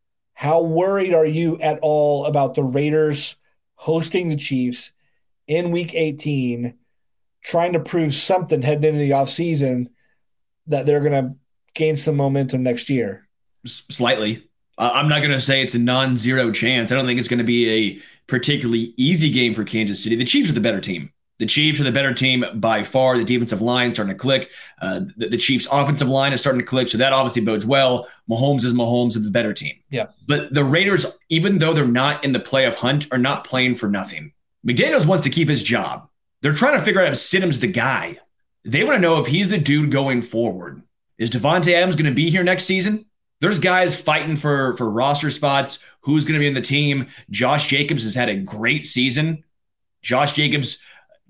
How worried are you at all about the Raiders hosting the Chiefs in week eighteen, trying to prove something heading into the offseason that they're going to gain some momentum next year? Slightly. Uh, I'm not going to say it's a non-zero chance. I don't think it's going to be a particularly easy game for Kansas City. The Chiefs are the better team. The Chiefs are the better team by far. The defensive line is starting to click. Uh, the, the Chiefs' offensive line is starting to click, so that obviously bodes well. Mahomes is Mahomes is the better team. Yeah. But the Raiders, even though they're not in the playoff hunt, are not playing for nothing. McDaniels wants to keep his job. They're trying to figure out if Stidham's the guy. They want to know if he's the dude going forward. Is Devontae Adams going to be here next season? There's guys fighting for, for roster spots. Who's going to be in the team? Josh Jacobs has had a great season. Josh Jacobs,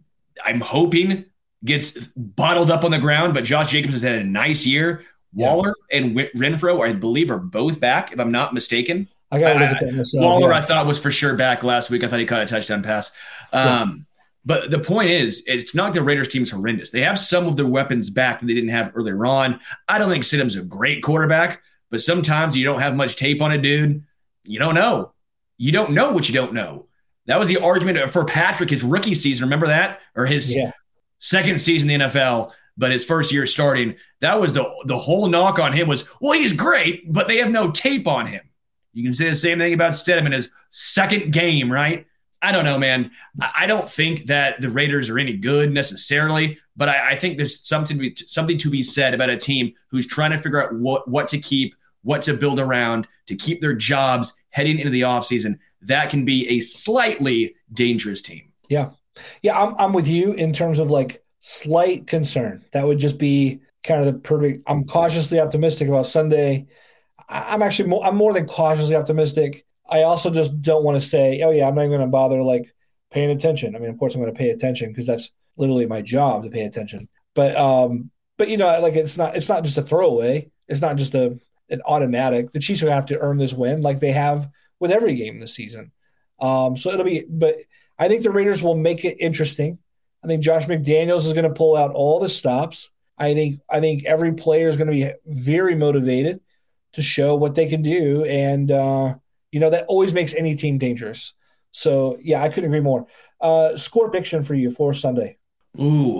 I'm hoping, gets bottled up on the ground, but Josh Jacobs has had a nice year. Waller yeah. and Renfro, I believe, are both back, if I'm not mistaken. I got to look at that myself. Waller, yeah. I thought, was for sure back last week. I thought he caught a touchdown pass. Um, yeah. But the point is, it's not the Raiders team's horrendous. They have some of their weapons back that they didn't have earlier on. I don't think Stidham's a great quarterback, but sometimes you don't have much tape on a dude. You don't know. You don't know what you don't know. That was the argument for Patrick his rookie season. Remember that? Or his yeah. second season in the N F L, but his first year starting. That was the, the whole knock on him was, well, he's great, but they have no tape on him. You can say the same thing about Stidham in his second game, right? I don't know, man. I don't think that the Raiders are any good necessarily, but I, I think there's something to be, something to be said about a team who's trying to figure out what, what to keep, what to build around to keep their jobs heading into the offseason. That can be a slightly dangerous team. Yeah. Yeah, I'm I'm with you in terms of like slight concern. That would just be kind of the perfect. I'm cautiously optimistic about Sunday. I'm actually more, I'm more than cautiously optimistic. I also just don't want to say, oh, yeah, I'm not even going to bother like paying attention. I mean, of course, I'm going to pay attention because that's literally my job to pay attention. But, um, but you know, like it's not it's not just a throwaway. It's not just a an automatic. The Chiefs are going to have to earn this win like they have with every game this season. Um, so it'll be – but I think the Raiders will make it interesting. I think Josh McDaniels is going to pull out all the stops. I think I think every player is going to be very motivated to show what they can do. And, uh, you know, that always makes any team dangerous. So, yeah, I couldn't agree more. Uh, score prediction for you for Sunday. Ooh,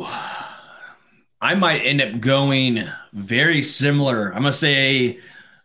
I might end up going very similar. I'm going to say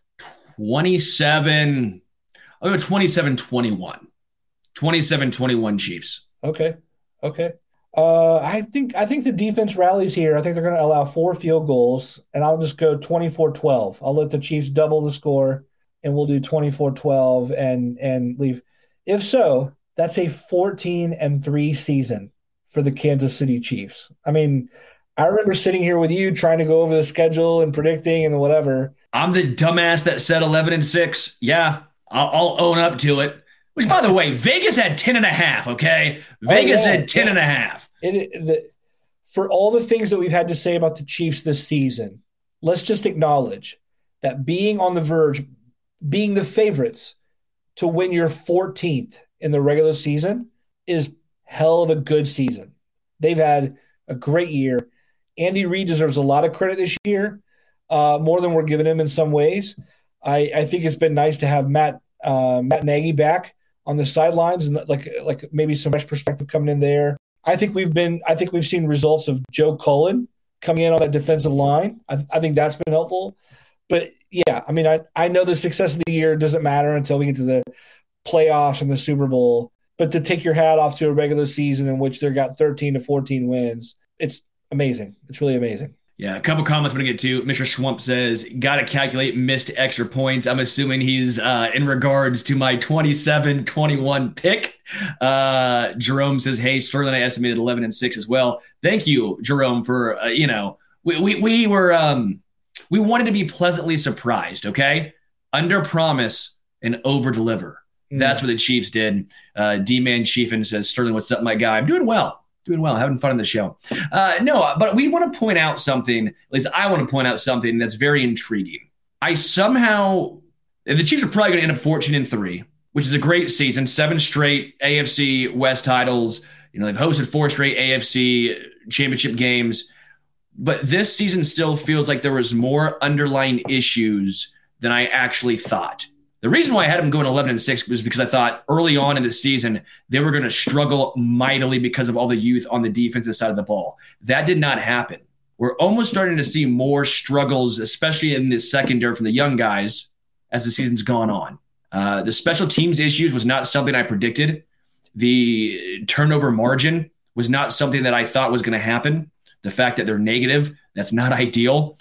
twenty-seven – I'll go twenty-seven twenty-one. twenty-seven twenty-one Chiefs. Okay. Okay. Uh, I think I think the defense rallies here. I think they're going to allow four field goals, and I'll just go twenty-four twelve. I'll let the Chiefs double the score, and we'll do twenty-four twelve and and leave. If so, that's a fourteen and three season for the Kansas City Chiefs. I mean, I remember sitting here with you trying to go over the schedule and predicting and whatever. I'm the dumbass that said eleven and six. Yeah, I'll, I'll own up to it. Which, by the way, Vegas had ten and a half, okay? Vegas oh, yeah, had ten yeah. and a half. It, the, for all the things that we've had to say about the Chiefs this season, let's just acknowledge that being on the verge, being the favorites to win your fourteenth in the regular season is hell of a good season. They've had a great year. Andy Reid deserves a lot of credit this year, uh, more than we're giving him in some ways. I, I think it's been nice to have Matt uh, Matt Nagy back on the sidelines and like like maybe some fresh perspective coming in there. I think we've been I think we've seen results of Joe Cullen coming in on that defensive line. I, I think that's been helpful. But yeah, I mean, I, I know the success of the year doesn't matter until we get to the playoffs and the Super Bowl. But to take your hat off to a regular season in which they've got thirteen to fourteen wins, it's amazing. It's really amazing. Yeah, a couple comments I'm going to get to. Mister Swamp says, got to calculate missed extra points. I'm assuming he's uh, in regards to my twenty-seven twenty-one pick. Uh, Jerome says, hey, Sterling, I estimated eleven and six as well. Thank you, Jerome, for, uh, you know, we we, we were, um, we wanted to be pleasantly surprised, okay? Under promise and over deliver. Mm. That's what the Chiefs did. Uh, D-Man Chiefin says, Sterling, what's up, my guy? I'm doing well. Doing well, having fun on the show. Uh, no, but we want to point out something, at least I want to point out something that's very intriguing. I somehow, the Chiefs are probably going to end up fourteen and three. which is a great season, seven straight A F C West titles. You know, they've hosted four straight A F C championship games. But this season still feels like there was more underlying issues than I actually thought. The reason why I had them going eleven and six was because I thought early on in the season they were going to struggle mightily because of all the youth on the defensive side of the ball. That did not happen. We're almost starting to see more struggles, especially in the secondary from the young guys as the season's gone on. Uh, the special teams issues was not something I predicted. The turnover margin was not something that I thought was going to happen. The fact that they're negative, that's not ideal.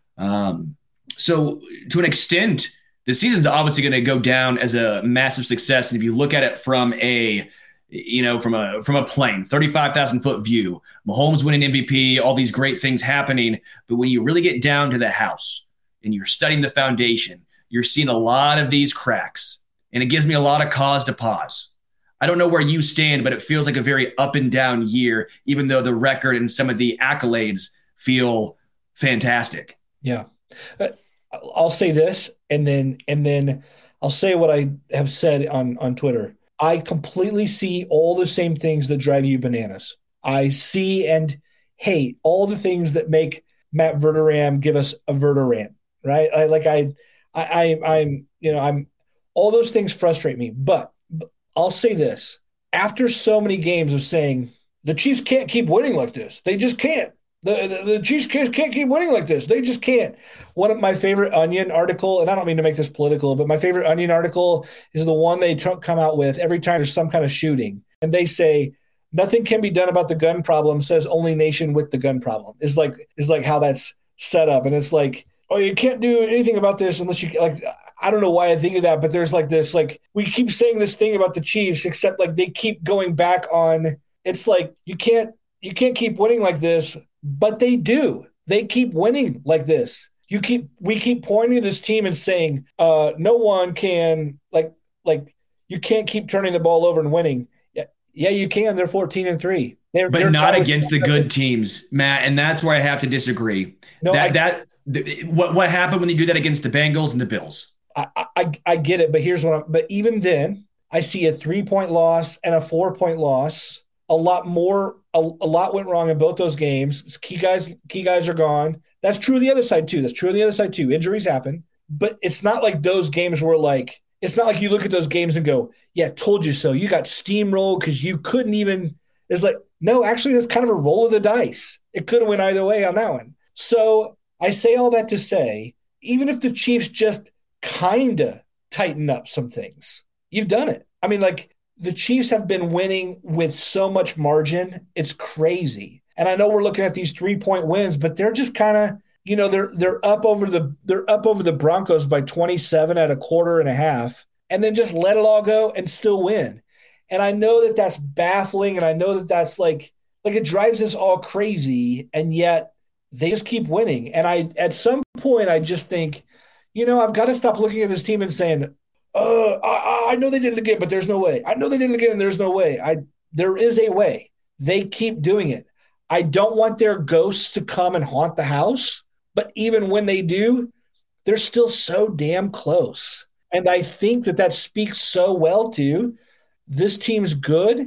Um, so to an extent, the season's obviously going to go down as a massive success. And if you look at it from a, you know, from a from a plane, thirty-five thousand foot view, Mahomes winning M V P, all these great things happening. But when you really get down to the house and you're studying the foundation, you're seeing a lot of these cracks. And it gives me a lot of cause to pause. I don't know where you stand, but it feels like a very up and down year, even though the record and some of the accolades feel fantastic. Yeah. Uh, I'll say this, and then and then I'll say what I have said on, on Twitter. I completely see all the same things that drive you bananas. I see and hate all the things that make Matt Verderame give us a Verderame, right? I, like I, I, I, I'm, you know, I'm, all those things frustrate me. But, but I'll say this: after so many games of saying the Chiefs can't keep winning like this, they just can't. The, the, the Chiefs can't, can't keep winning like this. They just can't. One of my favorite Onion article, and I don't mean to make this political, but my favorite Onion article is the one they come out with every time there's some kind of shooting. And they say, nothing can be done about the gun problem, says only nation with the gun problem. Is like is like how that's set up. And it's like, oh, you can't do anything about this unless you – like. I don't know why I think of that, but there's like this, like we keep saying this thing about the Chiefs, except like they keep going back on, it's like, you can't, you can't keep winning like this, but they do. They keep winning like this. You keep, we keep pointing to this team and saying, uh, no one can like, like you can't keep turning the ball over and winning. Yeah, yeah you can. They're fourteen and three. They're, but they're not against the good teams, Matt. And that's where I have to disagree. No, that, I, that, th- what, what happened when you do that against the Bengals and the Bills? I, I I get it, but here's what I'm, but even then I see a three point loss and a four point loss. A lot more, a, a lot went wrong in both those games. Key guys, key guys are gone. That's true of the other side too. That's true of the other side too. Injuries happen, but it's not like those games were like, it's not like you look at those games and go, yeah, told you so. You got steamrolled because you couldn't even, it's like, no, actually that's kind of a roll of the dice. It could have went either way on that one. So I say all that to say, even if the Chiefs just kind of tighten up some things, you've done it. I mean, like the Chiefs have been winning with so much margin. It's crazy. And I know we're looking at these three point wins, but they're just kind of, you know, they're, they're up over the, they're up over the Broncos by twenty-seven at a quarter and a half, and then just let it all go and still win. And I know that that's baffling. And I know that that's like, like it drives us all crazy. And yet they just keep winning. And I, at some point, I just think, you know, I've got to stop looking at this team and saying, uh, I, I know they did it again, but there's no way. I know they did it again, and there's no way. I There is a way. They keep doing it. I don't want their ghosts to come and haunt the house, but even when they do, they're still so damn close. And I think that that speaks so well to this team's good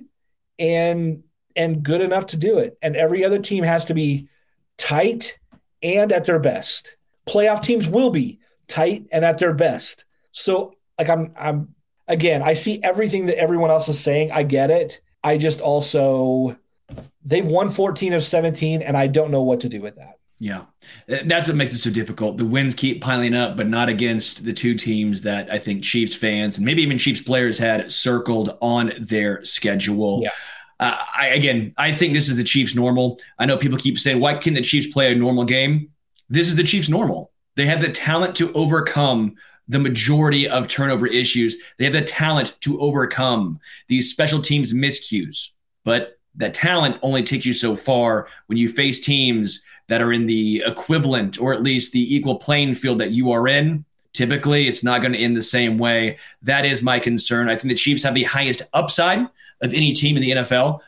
and and good enough to do it. And every other team has to be tight and at their best. Playoff teams will be tight and at their best. So like I'm I'm again, I see everything that everyone else is saying. I get it. I just also they've won fourteen of seventeen, and I don't know what to do with that. Yeah, that's what makes it so difficult. The wins keep piling up, but not against the two teams that I think Chiefs fans and maybe even Chiefs players had circled on their schedule. Yeah. Uh, I, again, I think this is the Chiefs' normal. I know people keep saying, why can't the Chiefs play a normal game? This is the Chiefs' normal. They have the talent to overcome the majority of turnover issues. They have the talent to overcome these special teams miscues. But that talent only takes you so far when you face teams that are in the equivalent or at least the equal playing field that you are in. Typically, it's not going to end the same way. That is my concern. I think the Chiefs have the highest upside of any team in the N F L.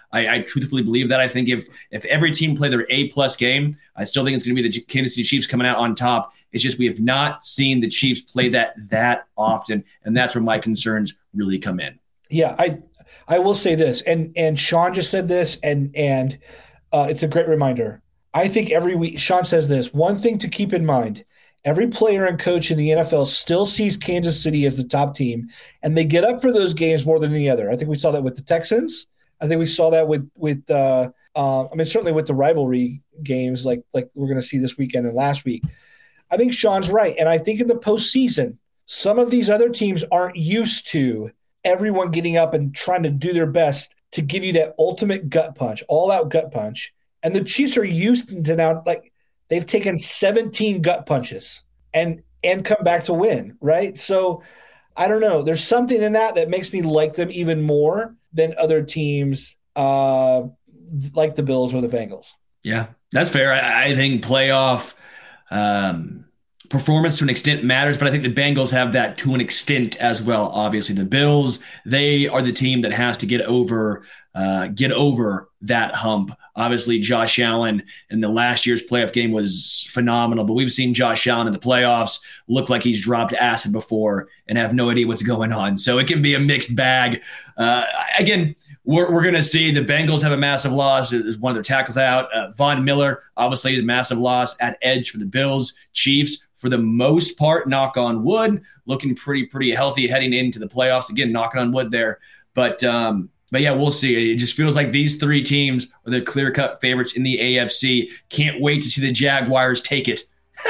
I, I truthfully believe that. I think if if every team played their A-plus game, I still think it's going to be the Kansas City Chiefs coming out on top. It's just we have not seen the Chiefs play that that often, and that's where my concerns really come in. Yeah, I I will say this, and and Sean just said this, and and uh, it's a great reminder. I think every week, Sean says this, one thing to keep in mind, every player and coach in the N F L still sees Kansas City as the top team, and they get up for those games more than any other. I think we saw that with the Texans. I think we saw that with with uh, uh, I mean certainly with the rivalry games like like we're going to see this weekend and last week. I think Sean's right, and I think in the postseason, some of these other teams aren't used to everyone getting up and trying to do their best to give you that ultimate gut punch, all-out gut punch. And the Chiefs are used to now, like they've taken seventeen gut punches and and come back to win, right? So I don't know. There's something in that that makes me like them even more than other teams uh, like the Bills or the Bengals. Yeah, that's fair. I, I think playoff um, performance to an extent matters, but I think the Bengals have that to an extent as well. Obviously, the Bills, they are the team that has to get over uh, get over that hump. Obviously, Josh Allen in the last year's playoff game was phenomenal, but we've seen Josh Allen in the playoffs look like he's dropped acid before and have no idea what's going on. So it can be a mixed bag. Uh, again, we're, we're going to see the Bengals have a massive loss. There's one of their tackles out. Uh, Von Miller, obviously, a massive loss at edge for the Bills. Chiefs, for the most part, knock on wood, looking pretty, pretty healthy heading into the playoffs. Again, knocking on wood there. But, um, But yeah, we'll see. It just feels like these three teams are the clear-cut favorites in the A F C. Can't wait to see the Jaguars take it.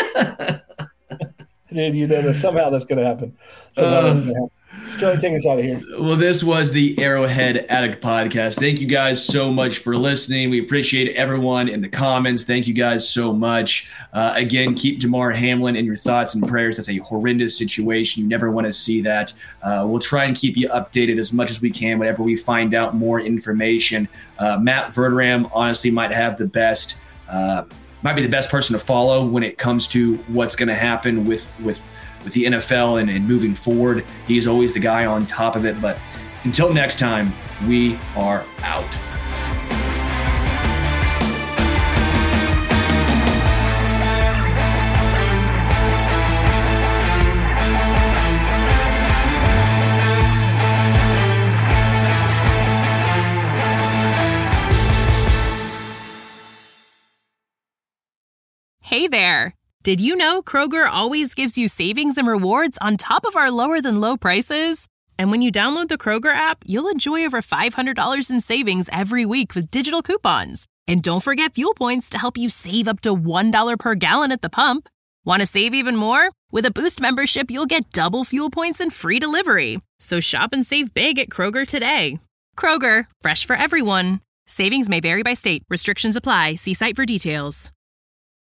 Dude, you know that somehow that's going to happen. Somehow uh, that's going to happen. Joey, take us out of here. Well, this was the Arrowhead Addict Podcast. Thank you guys so much for listening. We appreciate everyone in the comments. Thank you guys so much. Uh, again, keep Damar Hamlin in your thoughts and prayers. That's a horrendous situation. You never want to see that. Uh, we'll try and keep you updated as much as we can whenever we find out more information. Uh, Matt Verderam honestly might have the best, uh, might be the best person to follow when it comes to what's going to happen with with. with the N F L and, and moving forward. He's always the guy on top of it. But until next time, we are out. Hey there. Did you know Kroger always gives you savings and rewards on top of our lower than low prices? And when you download the Kroger app, you'll enjoy over five hundred dollars in savings every week with digital coupons. And don't forget fuel points to help you save up to one dollar per gallon at the pump. Want to save even more? With a Boost membership, you'll get double fuel points and free delivery. So shop and save big at Kroger today. Kroger, fresh for everyone. Savings may vary by state. Restrictions apply. See site for details.